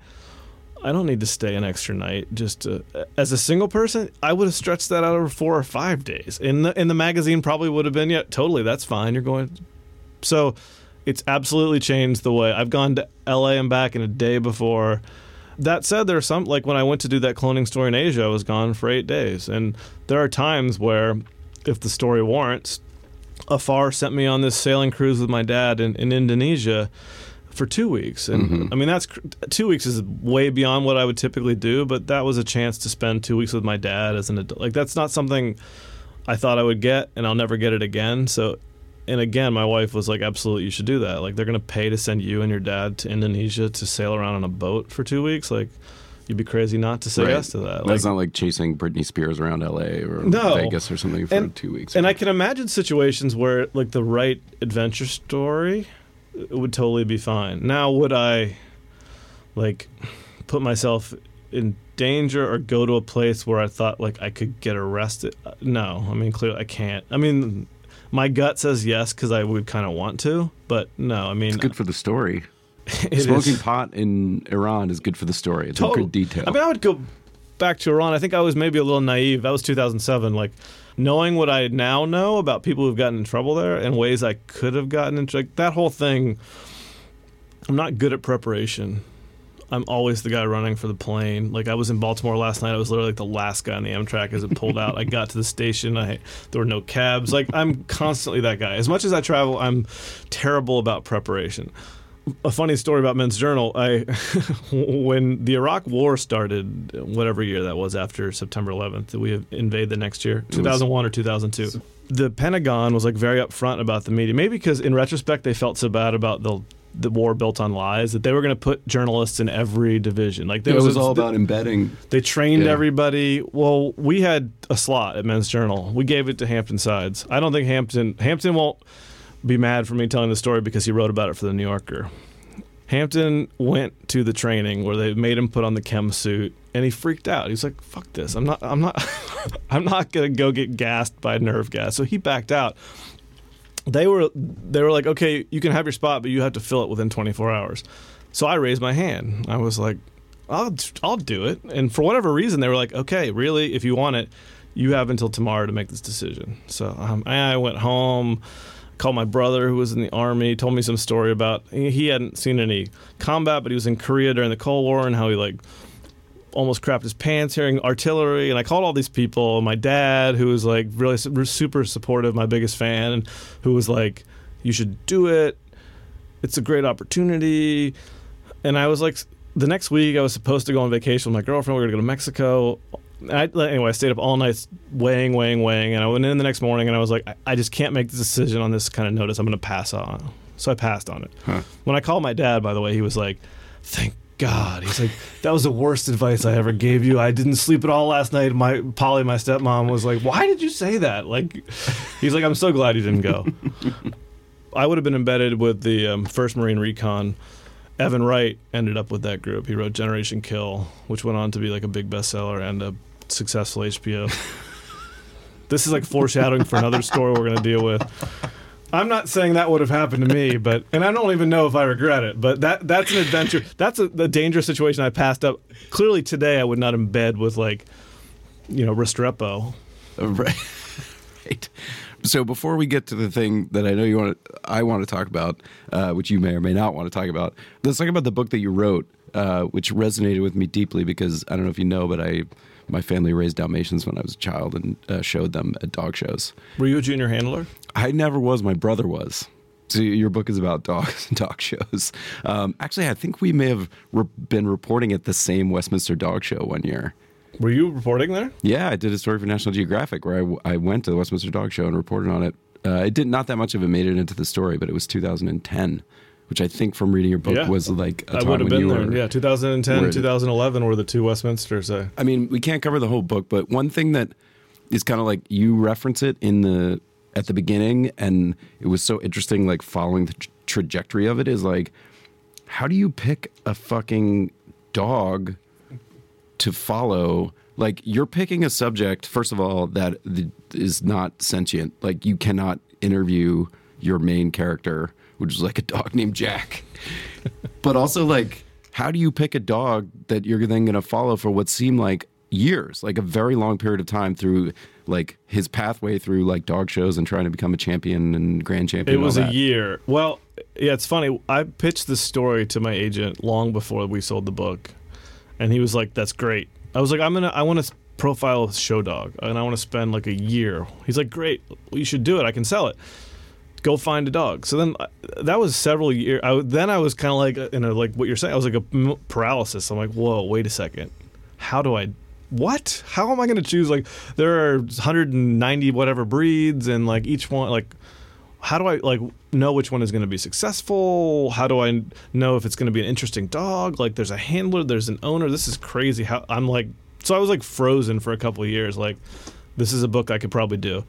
I don't need to stay an extra night. Just to, as a single person, I would have stretched that out over four or five days. In the in the magazine, probably would have been yeah, totally. That's fine. You're going. So it's absolutely changed the way I've gone to L A and back in a day before. that said, there are some, like when I went to do that cloning story in Asia, I was gone for eight days. And there are times where, if the story warrants, Afar sent me on this sailing cruise with my dad in, in Indonesia for two weeks. And mm-hmm. I mean, that's two weeks is way beyond what I would typically do, but that was a chance to spend two weeks with my dad as an adult. Like, that's not something I thought I would get, and I'll never get it again. So, and again, my wife was like, absolutely, you should do that. Like, they're going to pay to send you and your dad to Indonesia to sail around on a boat for two weeks. Like, you'd be crazy not to say right. yes to that. That's like, not like chasing Britney Spears around L A or no. Vegas or something for and, two weeks. And I can imagine situations where, like, the right adventure story would totally be fine. Now, would I, like, put myself in danger or go to a place where I thought, like, I could get arrested? No. I mean, clearly I can't. I mean, my gut says yes because I would kind of want to, but no. I mean, it's good for the story. It Smoking is. pot in Iran is good for the story. It's Total. a good detail. I mean, I would go back to Iran. I think I was maybe a little naive. That was two thousand seven. Like, knowing what I now know about people who've gotten in trouble there and ways I could have gotten into, like, that whole thing, I'm not good at preparation. I'm always the guy running for the plane. Like, I was in Baltimore last night. I was literally like the last guy on the Amtrak as it pulled out. I got to the station. I there were no cabs. Like, I'm constantly that guy. As much as I travel, I'm terrible about preparation. A funny story about Men's Journal. I when the Iraq War started, whatever year that was after September eleventh, did we invade the next year? two thousand one or two thousand two. The Pentagon was like very upfront about the media. Maybe because in retrospect they felt so bad about the the war built on lies that they were going to put journalists in every division. Like there it was, was all a, about embedding. They trained yeah. everybody. Well, we had a slot at Men's Journal. We gave it to Hampton Sides. I don't think Hampton Hampton won't be mad for me telling the story because he wrote about it for the New Yorker. Hampton went to the training where they made him put on the chem suit, and he freaked out. He was like, "Fuck this! I'm not. I'm not. I'm not gonna go get gassed by nerve gas." So he backed out. They were they were like, "Okay, you can have your spot, but you have to fill it within twenty-four hours." So I raised my hand. I was like, "I'll I'll do it." And for whatever reason, they were like, "Okay, really? If you want it, you have until tomorrow to make this decision." So um, I went home. Called my brother who was in the Army, told me some story about he hadn't seen any combat, but he was in Korea during the Cold War and how he like almost crapped his pants hearing artillery. And I called all these people. My dad, who was like really super supportive, my biggest fan, and who was like, "You should do it. It's a great opportunity." And I was like, the next week I was supposed to go on vacation with my girlfriend. We were going to go to Mexico. I, anyway, I stayed up all night weighing, weighing, weighing, and I went in the next morning and I was like, I, I just can't make this decision on this kind of notice. I'm going to pass on. So I passed on it. Huh. When I called my dad, by the way, he was like, "Thank God." He's like, "That was the worst advice I ever gave you. I didn't sleep at all last night." My Polly, my stepmom, was like, "Why did you say that?" Like, he's like, "I'm so glad you didn't go." I would have been embedded with the um, first Marine Recon. Evan Wright ended up with that group. He wrote Generation Kill, which went on to be like a big bestseller and a successful H B O. This is like foreshadowing for another story we're going to deal with. I'm not saying that would have happened to me, but and I don't even know if I regret it. But that that's an adventure. That's a, a dangerous situation I passed up. Clearly today I would not embed with like, you know, Restrepo. Right. Right. So before we get to the thing that I know you want to, I want to talk about, uh, which you may or may not want to talk about, let's talk about the book that you wrote, uh, which resonated with me deeply because I don't know if you know, but I, my family raised Dalmatians when I was a child and uh, showed them at dog shows. Were you a junior handler? I never was. My brother was. So your book is about dogs and dog shows. Um, actually, I think we may have re- been reporting at the same Westminster Dog Show one year. Were you reporting there? Yeah, I did a story for National Geographic where I, w- I went to the Westminster Dog Show and reported on it. Uh, it did not that much of it made it into the story, but it was two thousand ten, which I think from reading your book yeah. was like a I time would have when been you there. were. Yeah, two thousand ten, were, two thousand eleven were the two Westminsters. I, I mean, we can't cover the whole book, but one thing that is kind of like you reference it in the at the beginning, and it was so interesting, like following the tra- trajectory of it is like, how do you pick a fucking dog to follow? Like, you're picking a subject, first of all, that is not sentient. Like, you cannot interview your main character, which is like a dog named Jack. But also, like, how do you pick a dog that you're then going to follow for what seemed like years, like a very long period of time through, like, his pathway through, like, dog shows and trying to become a champion and grand champion? It was a year. Well, yeah, it's funny. I pitched this story to my agent long before we sold the book. And he was like, that's great. I was like, I'm gonna, I want to profile a show dog, and I want to spend like a year. He's like, great, well, you should do it. I can sell it. Go find a dog. So then uh, that was several years. I, then I was kind of like, in a, like what you're saying, I was like a paralysis. I'm like, whoa, wait a second. How do I, what? How am I going to choose? Like, there are one hundred ninety whatever breeds, and like each one, like, how do I like know which one is going to be successful? How do I know if it's going to be an interesting dog? Like, there's a handler, there's an owner. This is crazy. How I'm like, so I was like frozen for a couple of years. Like, this is a book I could probably do.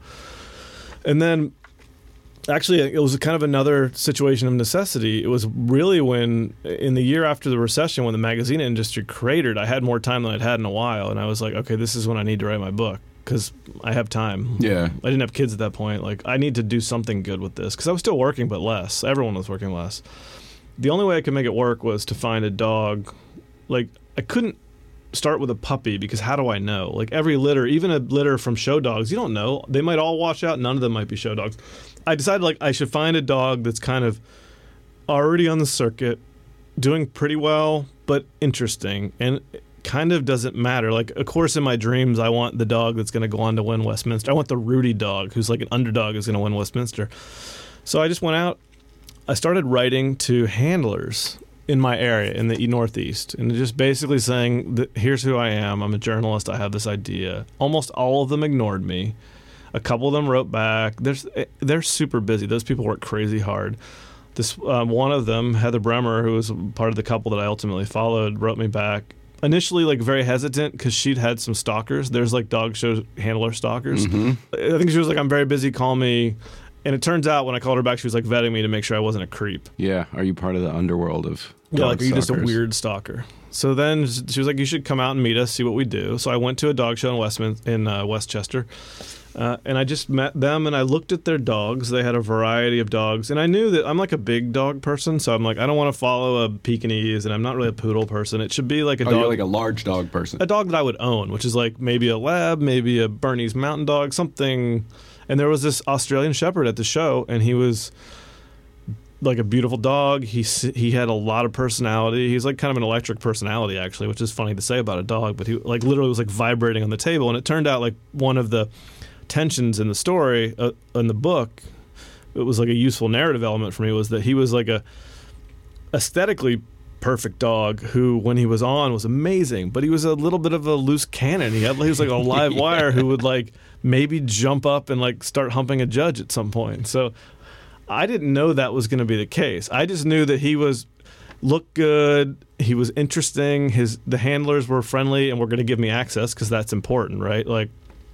And then, actually, it was kind of another situation of necessity. It was really when, in the year after the recession, when the magazine industry cratered, I had more time than I'd had in a while. And I was like, okay, this is when I need to write my book, because I have time. Yeah. I didn't have kids at that point. Like, I need to do something good with this, because I was still working, but less. Everyone was working less. The only way I could make it work was to find a dog. Like, I couldn't start with a puppy, because how do I know? Like, every litter, even a litter from show dogs, you don't know. They might all wash out. None of them might be show dogs. I decided, like, I should find a dog that's kind of already on the circuit, doing pretty well, but interesting, and it kind of doesn't matter. Like, of course, in my dreams, I want the dog that's going to go on to win Westminster. I want the Rudy dog, who's like an underdog, is going to win Westminster. So I just went out. I started writing to handlers in my area, in the Northeast, and just basically saying, that, here's who I am. I'm a journalist. I have this idea. Almost all of them ignored me. A couple of them wrote back. There's, they're super busy. Those people work crazy hard. This um, one of them, Heather Bremer, who was part of the couple that I ultimately followed, wrote me back. Initially, like, very hesitant, because she'd had some stalkers. There's, like, dog show handler stalkers. Mm-hmm. I think she was like, I'm very busy, call me. And it turns out when I called her back, she was like vetting me to make sure I wasn't a creep. Yeah. Are you part of the underworld of dog Yeah, like, are you stalkers? just a weird stalker? So then she was like, you should come out and meet us, see what we do. So I went to a dog show in Westmin- in uh, Westchester. Uh, and I just met them, and I looked at their dogs. They had a variety of dogs. And I knew that I'm like a big dog person, so I'm like, I don't want to follow a Pekingese, and I'm not really a poodle person. It should be like a Oh, dog. you're like a large dog person. A dog that I would own, which is like maybe a lab, maybe a Bernese Mountain Dog, something. And there was this Australian Shepherd at the show, and he was like a beautiful dog. He he had a lot of personality. He's like kind of an electric personality, actually, which is funny to say about a dog. But he like literally was like vibrating on the table, and it turned out like one of the tensions in the story uh, in the book, it was like a useful narrative element for me, was that he was like a aesthetically perfect dog who, when he was on, was amazing, but he was a little bit of a loose cannon. He had he was like a live yeah. wire who would like maybe jump up and like start humping a judge at some point. So I didn't know that was going to be the case. I just knew that he was looked good, he was interesting, his the handlers were friendly and were going to give me access, because that's important, right? Like,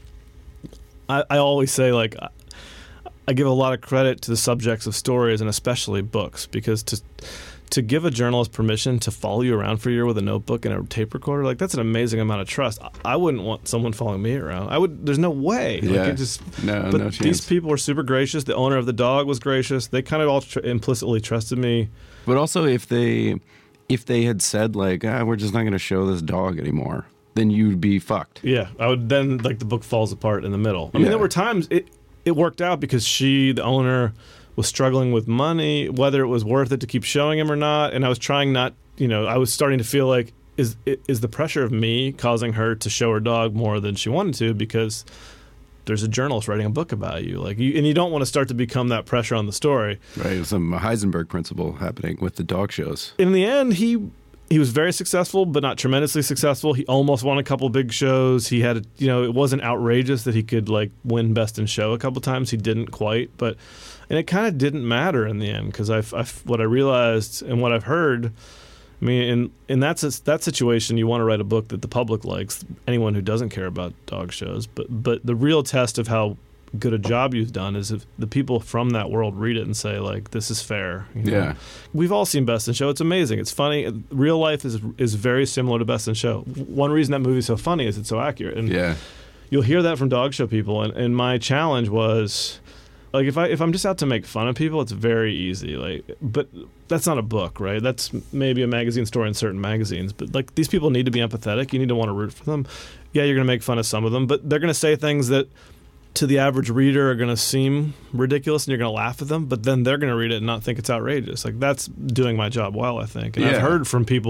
I, I always say, like, I give a lot of credit to the subjects of stories, and especially books, because to to give a journalist permission to follow you around for a year with a notebook and a tape recorder, like, that's an amazing amount of trust. I wouldn't want someone following me around. I would. There's no way. Yeah. Like, it just, no, but no chance. These people were super gracious. The owner of the dog was gracious. They kind of all tr- implicitly trusted me. But also, if they if they had said, like, ah, we're just not going to show this dog anymore, then you'd be fucked. Yeah, I would then, like, the book falls apart in the middle. I yeah. mean, there were times it, it worked out because she, the owner, was struggling with money, whether it was worth it to keep showing him or not. And I was trying not, you know, I was starting to feel like, is is the pressure of me causing her to show her dog more than she wanted to, because there's a journalist writing a book about you, like, you, and you don't want to start to become that pressure on the story. Right, some Heisenberg principle happening with the dog shows. In the end, he he was very successful, but not tremendously successful. He almost won a couple big shows. He had, a, you know, it wasn't outrageous that he could like win Best in Show a couple times. He didn't quite, but and it kind of didn't matter in the end, because I what I realized and what I've heard. I mean, in in that that situation, you want to write a book that the public likes. Anyone who doesn't care about dog shows, but but the real test of how good a job you've done is if the people from that world read it and say, like, this is fair. You know? Yeah, we've all seen Best in Show. It's amazing. It's funny. Real life is is very similar to Best in Show. One reason that movie's so funny is it's so accurate. And yeah, you'll hear that from dog show people. And, and my challenge was, like, if I if I'm just out to make fun of people, it's very easy. Like, but that's not a book, right? That's maybe a magazine story in certain magazines. But like, these people need to be empathetic. You need to want to root for them. Yeah, you're going to make fun of some of them, but they're going to say things that to the average reader are going to seem ridiculous, and you're going to laugh at them. But then they're going to read it and not think it's outrageous. Like, that's doing my job well, I think. And yeah. I've heard from people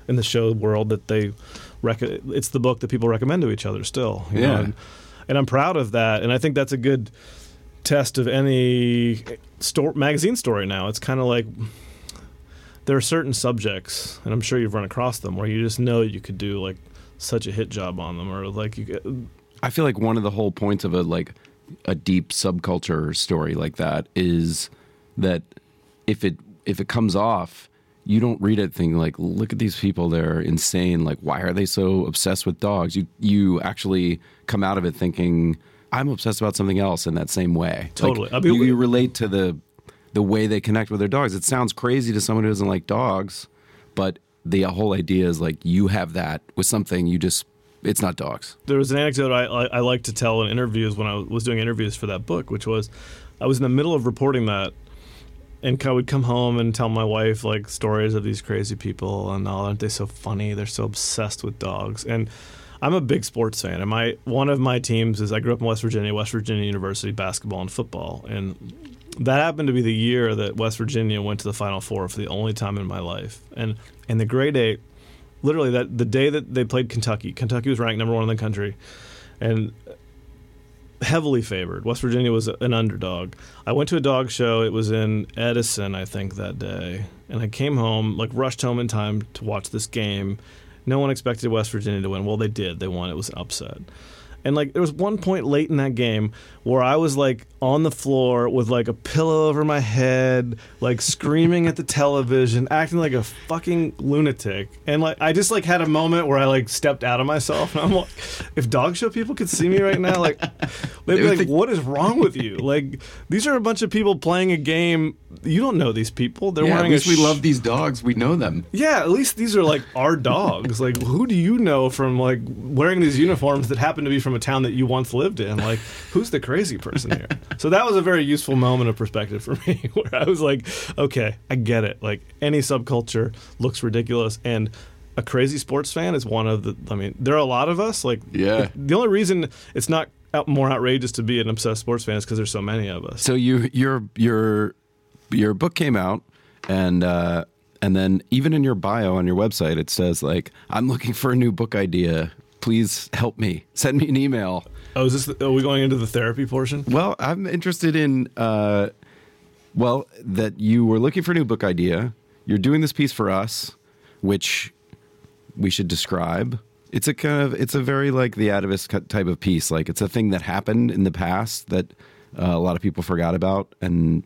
in the show world that they rec- it's the book that people recommend to each other still. You Yeah. know? And, and I'm proud of that. And I think that's a good test of any sto- magazine story now. It's kind of like there are certain subjects, and I'm sure you've run across them, where you just know you could do like such a hit job on them, or like you get, I feel like one of the whole points of a like a deep subculture story like that is that if it if it comes off, you don't read it thinking like, look at these people, they're insane. Like, why are they so obsessed with dogs? You you actually come out of it thinking, I'm obsessed about something else in that same way. Totally. Like, I mean, you, we- you relate to the the way they connect with their dogs. It sounds crazy to someone who doesn't like dogs, but the whole idea is like you have that with something you just, it's not dogs. there was an anecdote I, I, I like to tell in interviews when I was doing interviews for that book, which was I was in the middle of reporting that, and I would come home and tell my wife like stories of these crazy people, and oh, aren't they so funny? They're so obsessed with dogs. And I'm a big sports fan, and my one of my teams is I grew up in West Virginia, West Virginia University basketball and football, and that happened to be the year that West Virginia went to the Final Four for the only time in my life. And in the grade eight, literally that the day that they played Kentucky, Kentucky was ranked number one in the country, and heavily favored. West Virginia was an underdog. I went to a dog show. It was in Edison, I think, that day. And I came home, like rushed home in time to watch this game. No one expected West Virginia to win. Well, they did. They won. It was an upset. And like there was one point late in that game where I was like on the floor with like a pillow over my head, like screaming at the television, acting like a fucking lunatic. And like I just like had a moment where I like stepped out of myself, and I'm like, if dog show people could see me right now, like they'd be like, what is wrong with you? Like these are a bunch of people playing a game. You don't know these people. They're Yeah, at wearing least a we sh- love these dogs. We know them. Yeah, at least these are like our dogs. Like, who do you know from like wearing these uniforms that happen to be from a town that you once lived in? Like, who's the crazy person here? So that was a very useful moment of perspective for me, where I was like, okay, I get it. Like, any subculture looks ridiculous, and a crazy sports fan is one of the. I mean, there are a lot of us. Like, Yeah. the only reason it's not out, more outrageous to be an obsessed sports fan is because there's so many of us. So you your your your book came out, and uh, and then even in your bio on your website it says like, I'm looking for a new book idea. Please help me. Send me an email. Oh, is this? The, are we going into the therapy portion? Well, I'm interested in uh, well that you were looking for a new book idea. You're doing this piece for us, which we should describe. It's a kind of it's a very like the Atavist type of piece. Like it's a thing that happened in the past that uh, a lot of people forgot about, and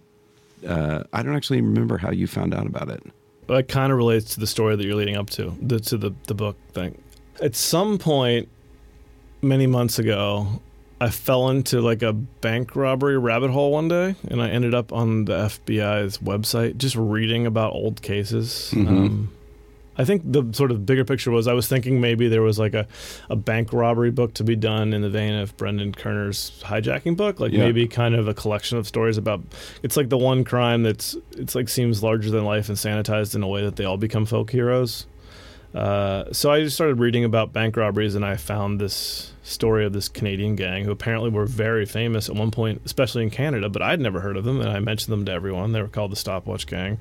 uh, I don't actually remember how you found out about it. It kind of relates to the story that you're leading up to, the, to the, the book thing. At some point, many months ago, I fell into like a bank robbery rabbit hole one day, and I ended up on the F B I's website just reading about old cases. Mhm. Um, I think the sort of bigger picture was I was thinking maybe there was like a, a bank robbery book to be done in the vein of Brendan Kerner's hijacking book, like Yeah. maybe kind of a collection of stories about. It's like the one crime that's it's like seems larger than life and sanitized in a way that they all become folk heroes. Uh, so I just started reading about bank robberies, and I found this story of this Canadian gang who apparently were very famous at one point, especially in Canada, but I'd never heard of them, and I mentioned them to everyone. They were called the Stopwatch Gang.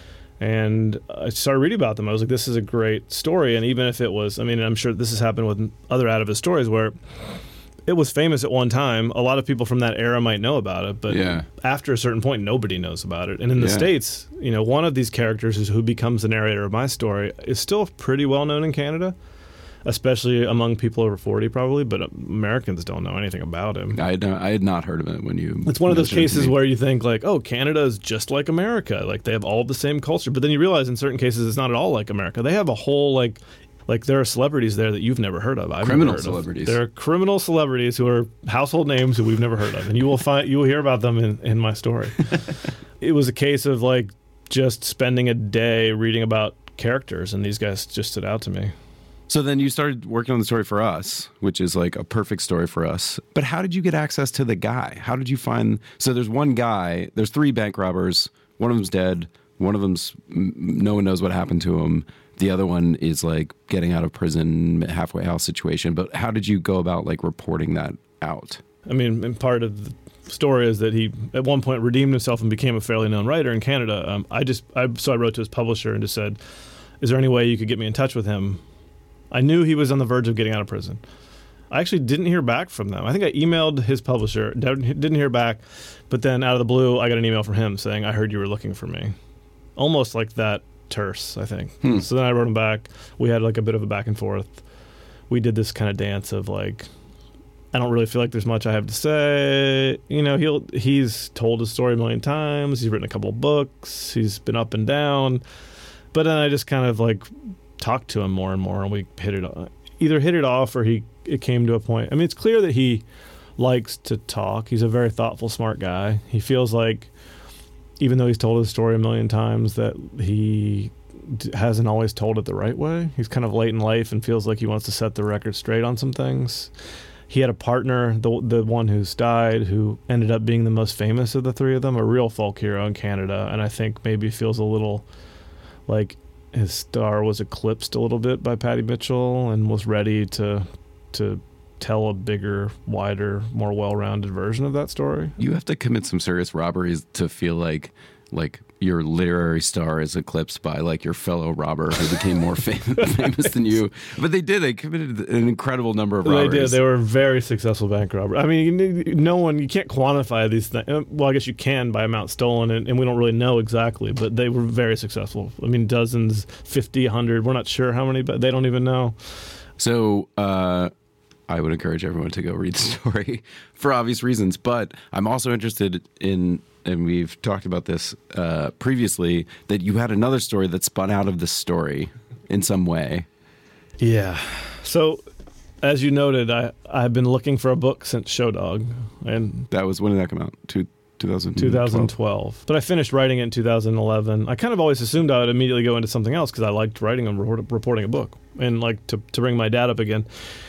And I started reading about them. I was like, this is a great story. And even if it was, I mean, I'm sure this has happened with other Atavist stories where it was famous at one time. A lot of people from that era might know about it, but Yeah. after a certain point, nobody knows about it. And in the Yeah. States, you know, one of these characters is who becomes the narrator of my story is still pretty well known in Canada, especially among people over forty probably, but Americans don't know anything about him. I had not, I had not heard of it when you. It's one of those mentioned it to cases me. where you think like, oh, Canada is just like America. Like they have all the same culture. But then you realize in certain cases it's not at all like America. They have a whole like like there are celebrities there that you've never heard of. I've Criminal never heard celebrities. Of. There are criminal celebrities who are household names who we've never heard of. And you will find you will hear about them in, in my story. It was a case of like just spending a day reading about characters, and these guys just stood out to me. So then you started working on the story for us, which is like a perfect story for us. But how did you get access to the guy? How did you find? So there's one guy. There's three bank robbers. One of them's dead. One of them's no one knows what happened to him. The other one is like getting out of prison, halfway house situation. But how did you go about like reporting that out? I mean, and part of the story is that he at one point redeemed himself and became a fairly known writer in Canada. Um, I just I, so I wrote to his publisher and just said, is there any way you could get me in touch with him? I knew he was on the verge of getting out of prison. I actually didn't hear back from them. I think I emailed his publisher, didn't hear back, but then out of the blue, I got an email from him saying, I heard you were looking for me. Almost like that terse, I think. Hmm. So then I wrote him back. We had like a bit of a back and forth. We did this kind of dance of like, I don't really feel like there's much I have to say. You know, he'll he's told his story a million times. He's written a couple of books. He's been up and down. But then I just kind of like talked to him more and more, and we hit it off. Either hit it off or he it came to a point. I mean, it's clear that he likes to talk. He's a very thoughtful, smart guy. He feels like, even though he's told his story a million times, that he d- hasn't always told it the right way. He's kind of late in life and feels like he wants to set the record straight on some things. He had a partner, the the one who's died, who ended up being the most famous of the three of them, a real folk hero in Canada, and I think maybe feels a little like his star was eclipsed a little bit by Patty Mitchell and was ready to to tell a bigger, wider, more well-rounded version of that story. You have to commit some serious robberies to feel like like your literary star is eclipsed by like your fellow robber who became more fam- famous than you. But they did. They committed an incredible number of robberies. They did. They were very successful bank robbers. I mean, you, no one, you can't quantify these things. Well, I guess you can by amount stolen, and, and we don't really know exactly, but they were very successful. I mean, dozens, fifty, one hundred. We're not sure how many, but they don't even know. So, uh, I would encourage everyone to go read the story for obvious reasons. But I'm also interested in, and we've talked about this uh, previously, that you had another story that spun out of this story in some way. Yeah. So, as you noted, I, I've been looking for a book since Show Dog. And That was, when did that come out? Two, twenty twelve twenty twelve. But I finished writing it in two thousand eleven. I kind of always assumed I would immediately go into something else because I liked writing and report, reporting a book. And like to, to bring my dad up again,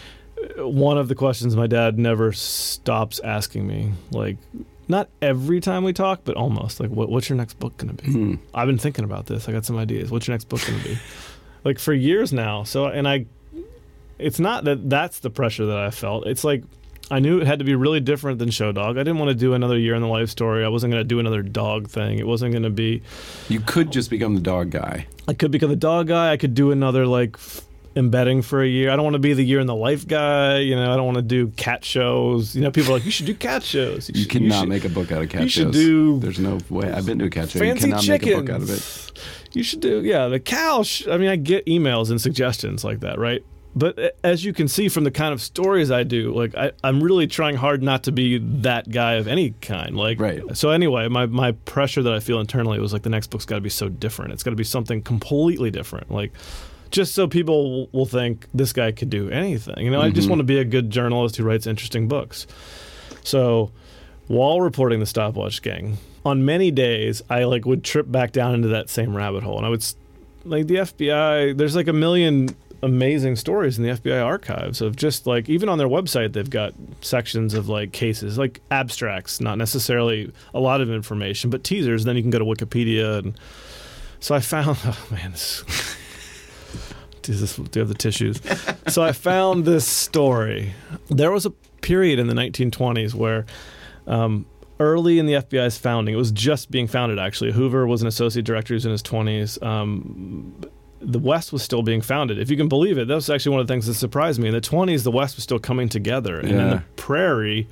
one of the questions my dad never stops asking me, like, not every time we talk, but almost, like, what, what's your next book going to be? Hmm. I've been thinking about this. I got some ideas. What's your next book going to be? Like, for years now. So, and I, it's not that that's the pressure that I felt. It's like, I knew it had to be really different than Show Dog. I didn't want to do another year in the life story. I wasn't going to do another dog thing. It wasn't going to be... You could just become the dog guy. I could become the dog guy. I could do another, like... embedding for a year. I don't want to be the year in the life guy. You know, I don't want to do cat shows. You know, people are like, you should do cat shows. You, you should, cannot you should, make a book out of cat you shows. should do There's no way. I've been to a cat show. You fancy cannot chickens. make a book out of it. You should do, yeah, the cow. Sh- I mean, I get emails and suggestions like that, right? But as you can see from the kind of stories I do, like I, I'm really trying hard not to be that guy of any kind. Like, right. So anyway, my, my pressure that I feel internally was like, the next book's got to be so different. It's got to be something completely different. Like, just so people will think this guy could do anything. You know, mm-hmm. I just want to be a good journalist who writes interesting books. So while reporting the Stopwatch Gang, on many days, I like would trip back down into that same rabbit hole. And I would, like, the F B I, there's like a million amazing stories in the F B I archives of just like, even on their website, they've got sections of like cases, like abstracts, not necessarily a lot of information, but teasers. Then you can go to Wikipedia. And so I found, oh man, this Is this, do you have the tissues? So I found this story. There was a period in the nineteen twenties where um, early in the F B I's founding, it was just being founded, actually. Hoover was an associate director who was in his twenties. Um, the West was still being founded. If you can believe it, that was actually one of the things that surprised me. In the twenties, the West was still coming together. And yeah. in the prairie,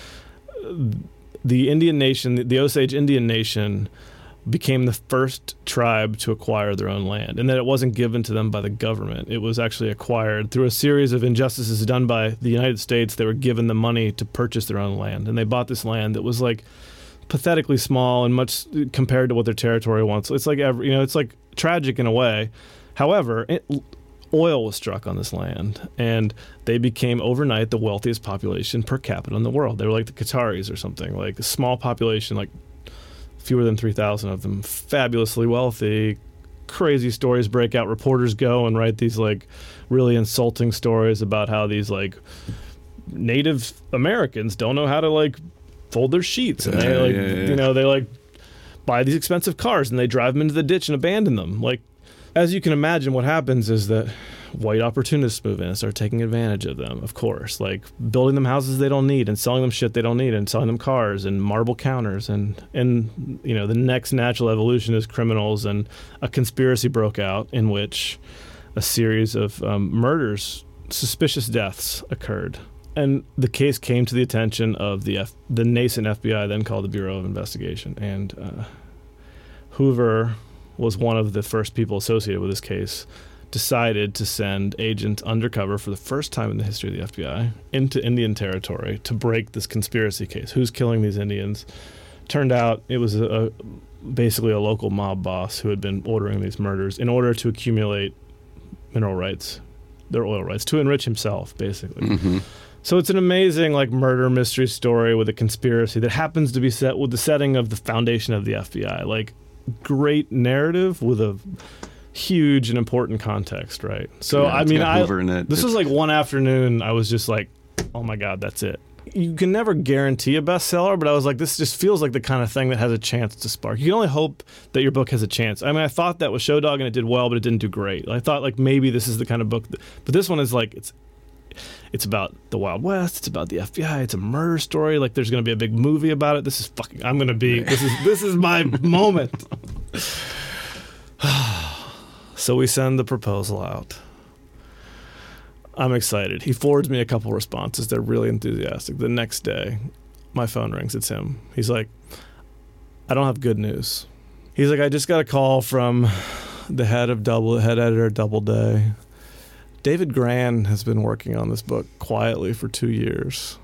the Indian nation, the Osage Indian nation, became the first tribe to acquire their own land, and that it wasn't given to them by the government. It was actually acquired through a series of injustices done by the United States. They were given the money to purchase their own land, and they bought this land that was like pathetically small and much compared to what their territory wants. It's like every, you know, it's like tragic in a way. However, it, oil was struck on this land, and they became overnight the wealthiest population per capita in the world. They were like the Qataris or something, like a small population, like fewer than three thousand of them, fabulously wealthy. Crazy stories break out. Reporters go and write these like really insulting stories about how these like Native Americans don't know how to like fold their sheets, and they like yeah, yeah, yeah. you know they like buy these expensive cars and they drive them into the ditch and abandon them. Like as you can imagine, what happens is that white opportunists move in and start taking advantage of them, of course, like building them houses they don't need and selling them shit they don't need and selling them cars and marble counters. And, and you know, the next natural evolution is criminals, and a conspiracy broke out in which a series of um, murders, suspicious deaths occurred. And the case came to the attention of the F- the nascent F B I, then called the Bureau of Investigation. And uh, Hoover was one of the first people associated with this case, decided to send agents undercover for the first time in the history of the F B I into Indian territory to break this conspiracy case. Who's killing these Indians? Turned out it was a, a, basically a local mob boss who had been ordering these murders in order to accumulate mineral rights, their oil rights, to enrich himself, basically. Mm-hmm. So it's an amazing like murder mystery story with a conspiracy that happens to be set with the setting of the foundation of the F B I. Like, great narrative with a huge and important context, right? So Yeah, I it's mean, got I Hoover in it. this It's- was like one afternoon. I was just like, oh my god, that's it. You can never guarantee a bestseller, but I was like, this just feels like the kind of thing that has a chance to spark. You can only hope that your book has a chance. I mean, I thought that with Show Dog and it did well, but it didn't do great. I thought like maybe this is the kind of book, that, but this one is like it's. It's about the Wild West. It's about the F B I. It's a murder story. Like, there's going to be a big movie about it. This is fucking. I'm going to be. This is this is my moment. So we send the proposal out. I'm excited. He forwards me a couple responses. They're really enthusiastic. The next day, my phone rings. It's him. He's like, I don't have good news. He's like, I just got a call from the head of Double, head editor of Doubleday. David Grann has been working on this book quietly for two years.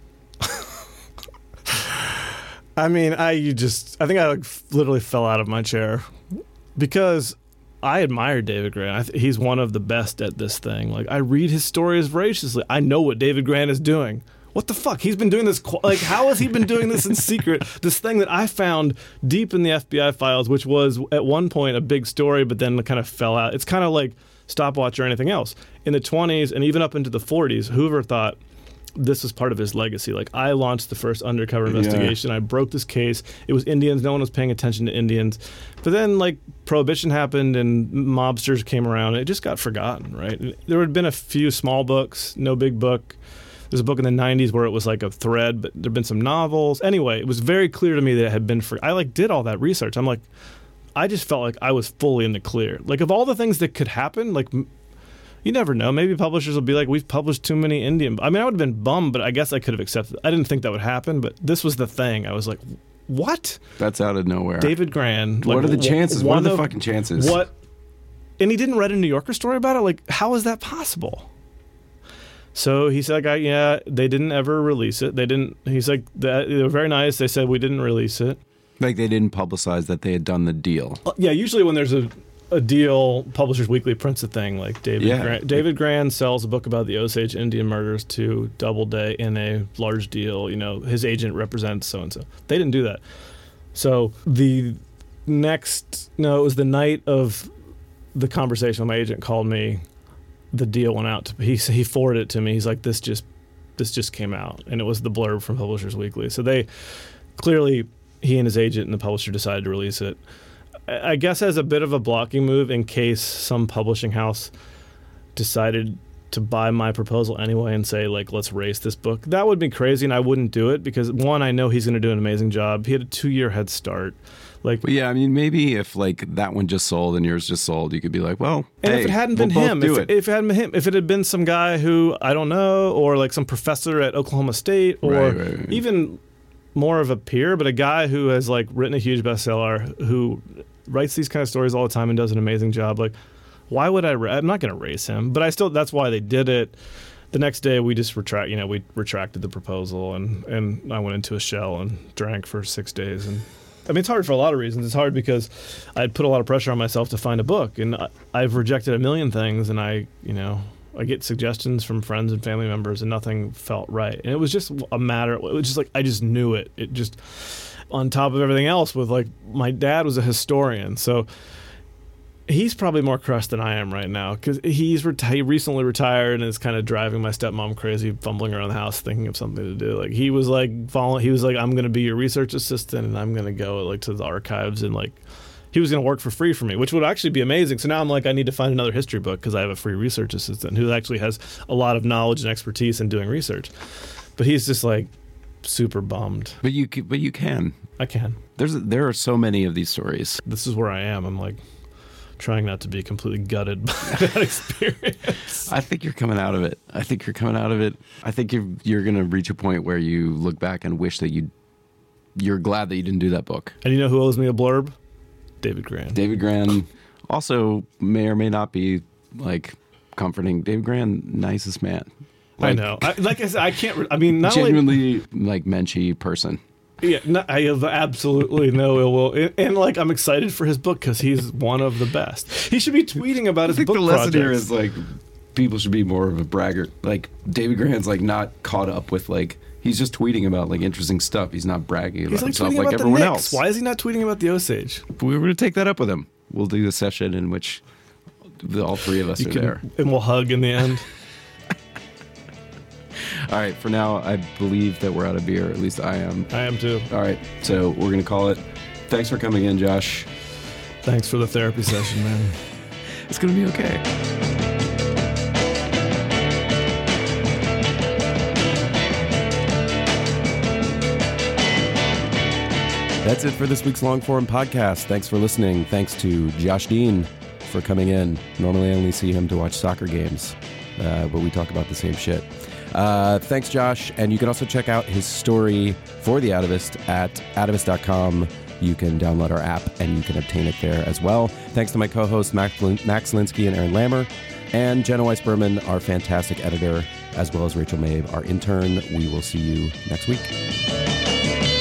I mean, I you just I think I like literally fell out of my chair because I admire David Grann. I th- he's one of the best at this thing. Like, I read his stories voraciously. I know what David Grann is doing. What the fuck? He's been doing this. Qu- like, how has he been doing this in secret? This thing that I found deep in the F B I files, which was at one point a big story, but then kind of fell out. It's kind of like Stopwatch or anything else. In the twenties and even up into the forties, Hoover thought this was part of his legacy. Like, I launched the first undercover investigation. Yeah. I broke this case. It was Indians. No one was paying attention to Indians. But then, like, Prohibition happened and mobsters came around. And it just got forgotten, right? And there had been a few small books, no big book. There's a book in the nineties where it was like a thread, but there had been some novels. Anyway, it was very clear to me that it had been for. I, like, did all that research. I'm like, I just felt like I was fully in the clear. Like, of all the things that could happen, like, you never know. Maybe publishers will be like, we've published too many Indian. I mean, I would have been bummed, but I guess I could have accepted it. I didn't think that would happen, but this was the thing. I was like, what? That's out of nowhere. David Grann. What like, are the chances? What are the of, fucking chances? What? And he didn't write a New Yorker story about it? Like, how is that possible? So he said, like, yeah, they didn't ever release it. They didn't. He's like, they were very nice. They said, we didn't release it. Like, they didn't publicize that they had done the deal. Yeah, usually when there's a a deal, Publishers Weekly prints a thing like David yeah. Gran- David Grann sells a book about the Osage Indian murders to Doubleday in a large deal. You know, his agent represents so and so. They didn't do that. So the next, no, it was the night of the conversation. My agent called me. The deal went out to he. He forwarded it to me. He's like, this just this just came out, and it was the blurb from Publishers Weekly. So they clearly, he and his agent and the publisher decided to release it. I guess as a bit of a blocking move in case some publishing house decided to buy my proposal anyway and say, like, let's race this book. That would be crazy, and I wouldn't do it because, one, I know he's going to do an amazing job. He had a two-year head start. Like, but yeah, I mean, maybe if like that one just sold and yours just sold, you could be like, well, and hey, if it hadn't we'll been both him, do if it. if it hadn't been him, if it had been some guy who I don't know, or like some professor at Oklahoma State, or Right, right, right. even more of a peer, but a guy who has like written a huge bestseller who writes these kind of stories all the time and does an amazing job. Like, why would I? Ra- I'm not going to race him, but I still. That's why they did it. The next day, we just retract. You know, we retracted the proposal, and and I went into a shell and drank for six days. And I mean, it's hard for a lot of reasons. It's hard because I'd put a lot of pressure on myself to find a book, and I, I've rejected a million things, and I, you know. I get suggestions from friends and family members, and nothing felt right. And it was just a matter. It was just like I just knew it. It just on top of everything else. With like my dad was a historian, so he's probably more crushed than I am right now because he's reti- he recently retired and is kind of driving my stepmom crazy, fumbling around the house thinking of something to do. Like he was like following. He was like, I'm going to be your research assistant, and I'm going to go like to the archives and like he was going to work for free for me, which would actually be amazing. So now I'm like, I need to find another history book because I have a free research assistant who actually has a lot of knowledge and expertise in doing research. But he's just like super bummed. But you, but you can. I can. There's there are so many of these stories. This is where I am. I'm like trying not to be completely gutted by that experience. I think you're coming out of it. I think you're coming out of it. I think you're you're going to reach a point where you look back and wish that you you're glad that you didn't do that book. And you know who owes me a blurb? David Grann. David Grann also may or may not be like comforting. David Grann, nicest man. Like, I know. I, like I said, I can't. Re- I mean, not genuinely only, like Menchie person. Yeah, no, I have absolutely no ill will, and, and like I'm excited for his book because he's one of the best. He should be tweeting about his I think book the lesson projects. here is like people should be more of a braggart. Like David Grann's like not caught up with like he's just tweeting about like interesting stuff. He's not bragging about He's like himself tweeting like about everyone the Knicks. else. Why is he not tweeting about the Osage? We were going to take that up with him. We'll do a session in which the, all three of us You are can, there. and we'll hug in the end. All right, for now, I believe that we're out of beer. At least I am. I am too. All right, so we're going to call it. Thanks for coming in, Josh. Thanks for the therapy session, man. It's going to be okay. That's it for this week's long form podcast. Thanks for listening. Thanks to Josh Dean for coming in. Normally I only see him to watch soccer games, uh, but we talk about the same shit. Uh, thanks, Josh. And you can also check out his story for The Atavist at atavist dot com. You can download our app and you can obtain it there as well. Thanks to my co-hosts Max, Max Linsky and Aaron Lammer, and Jenna Weiss-Berman, our fantastic editor, as well as Rachel Mabe, our intern. We will see you next week.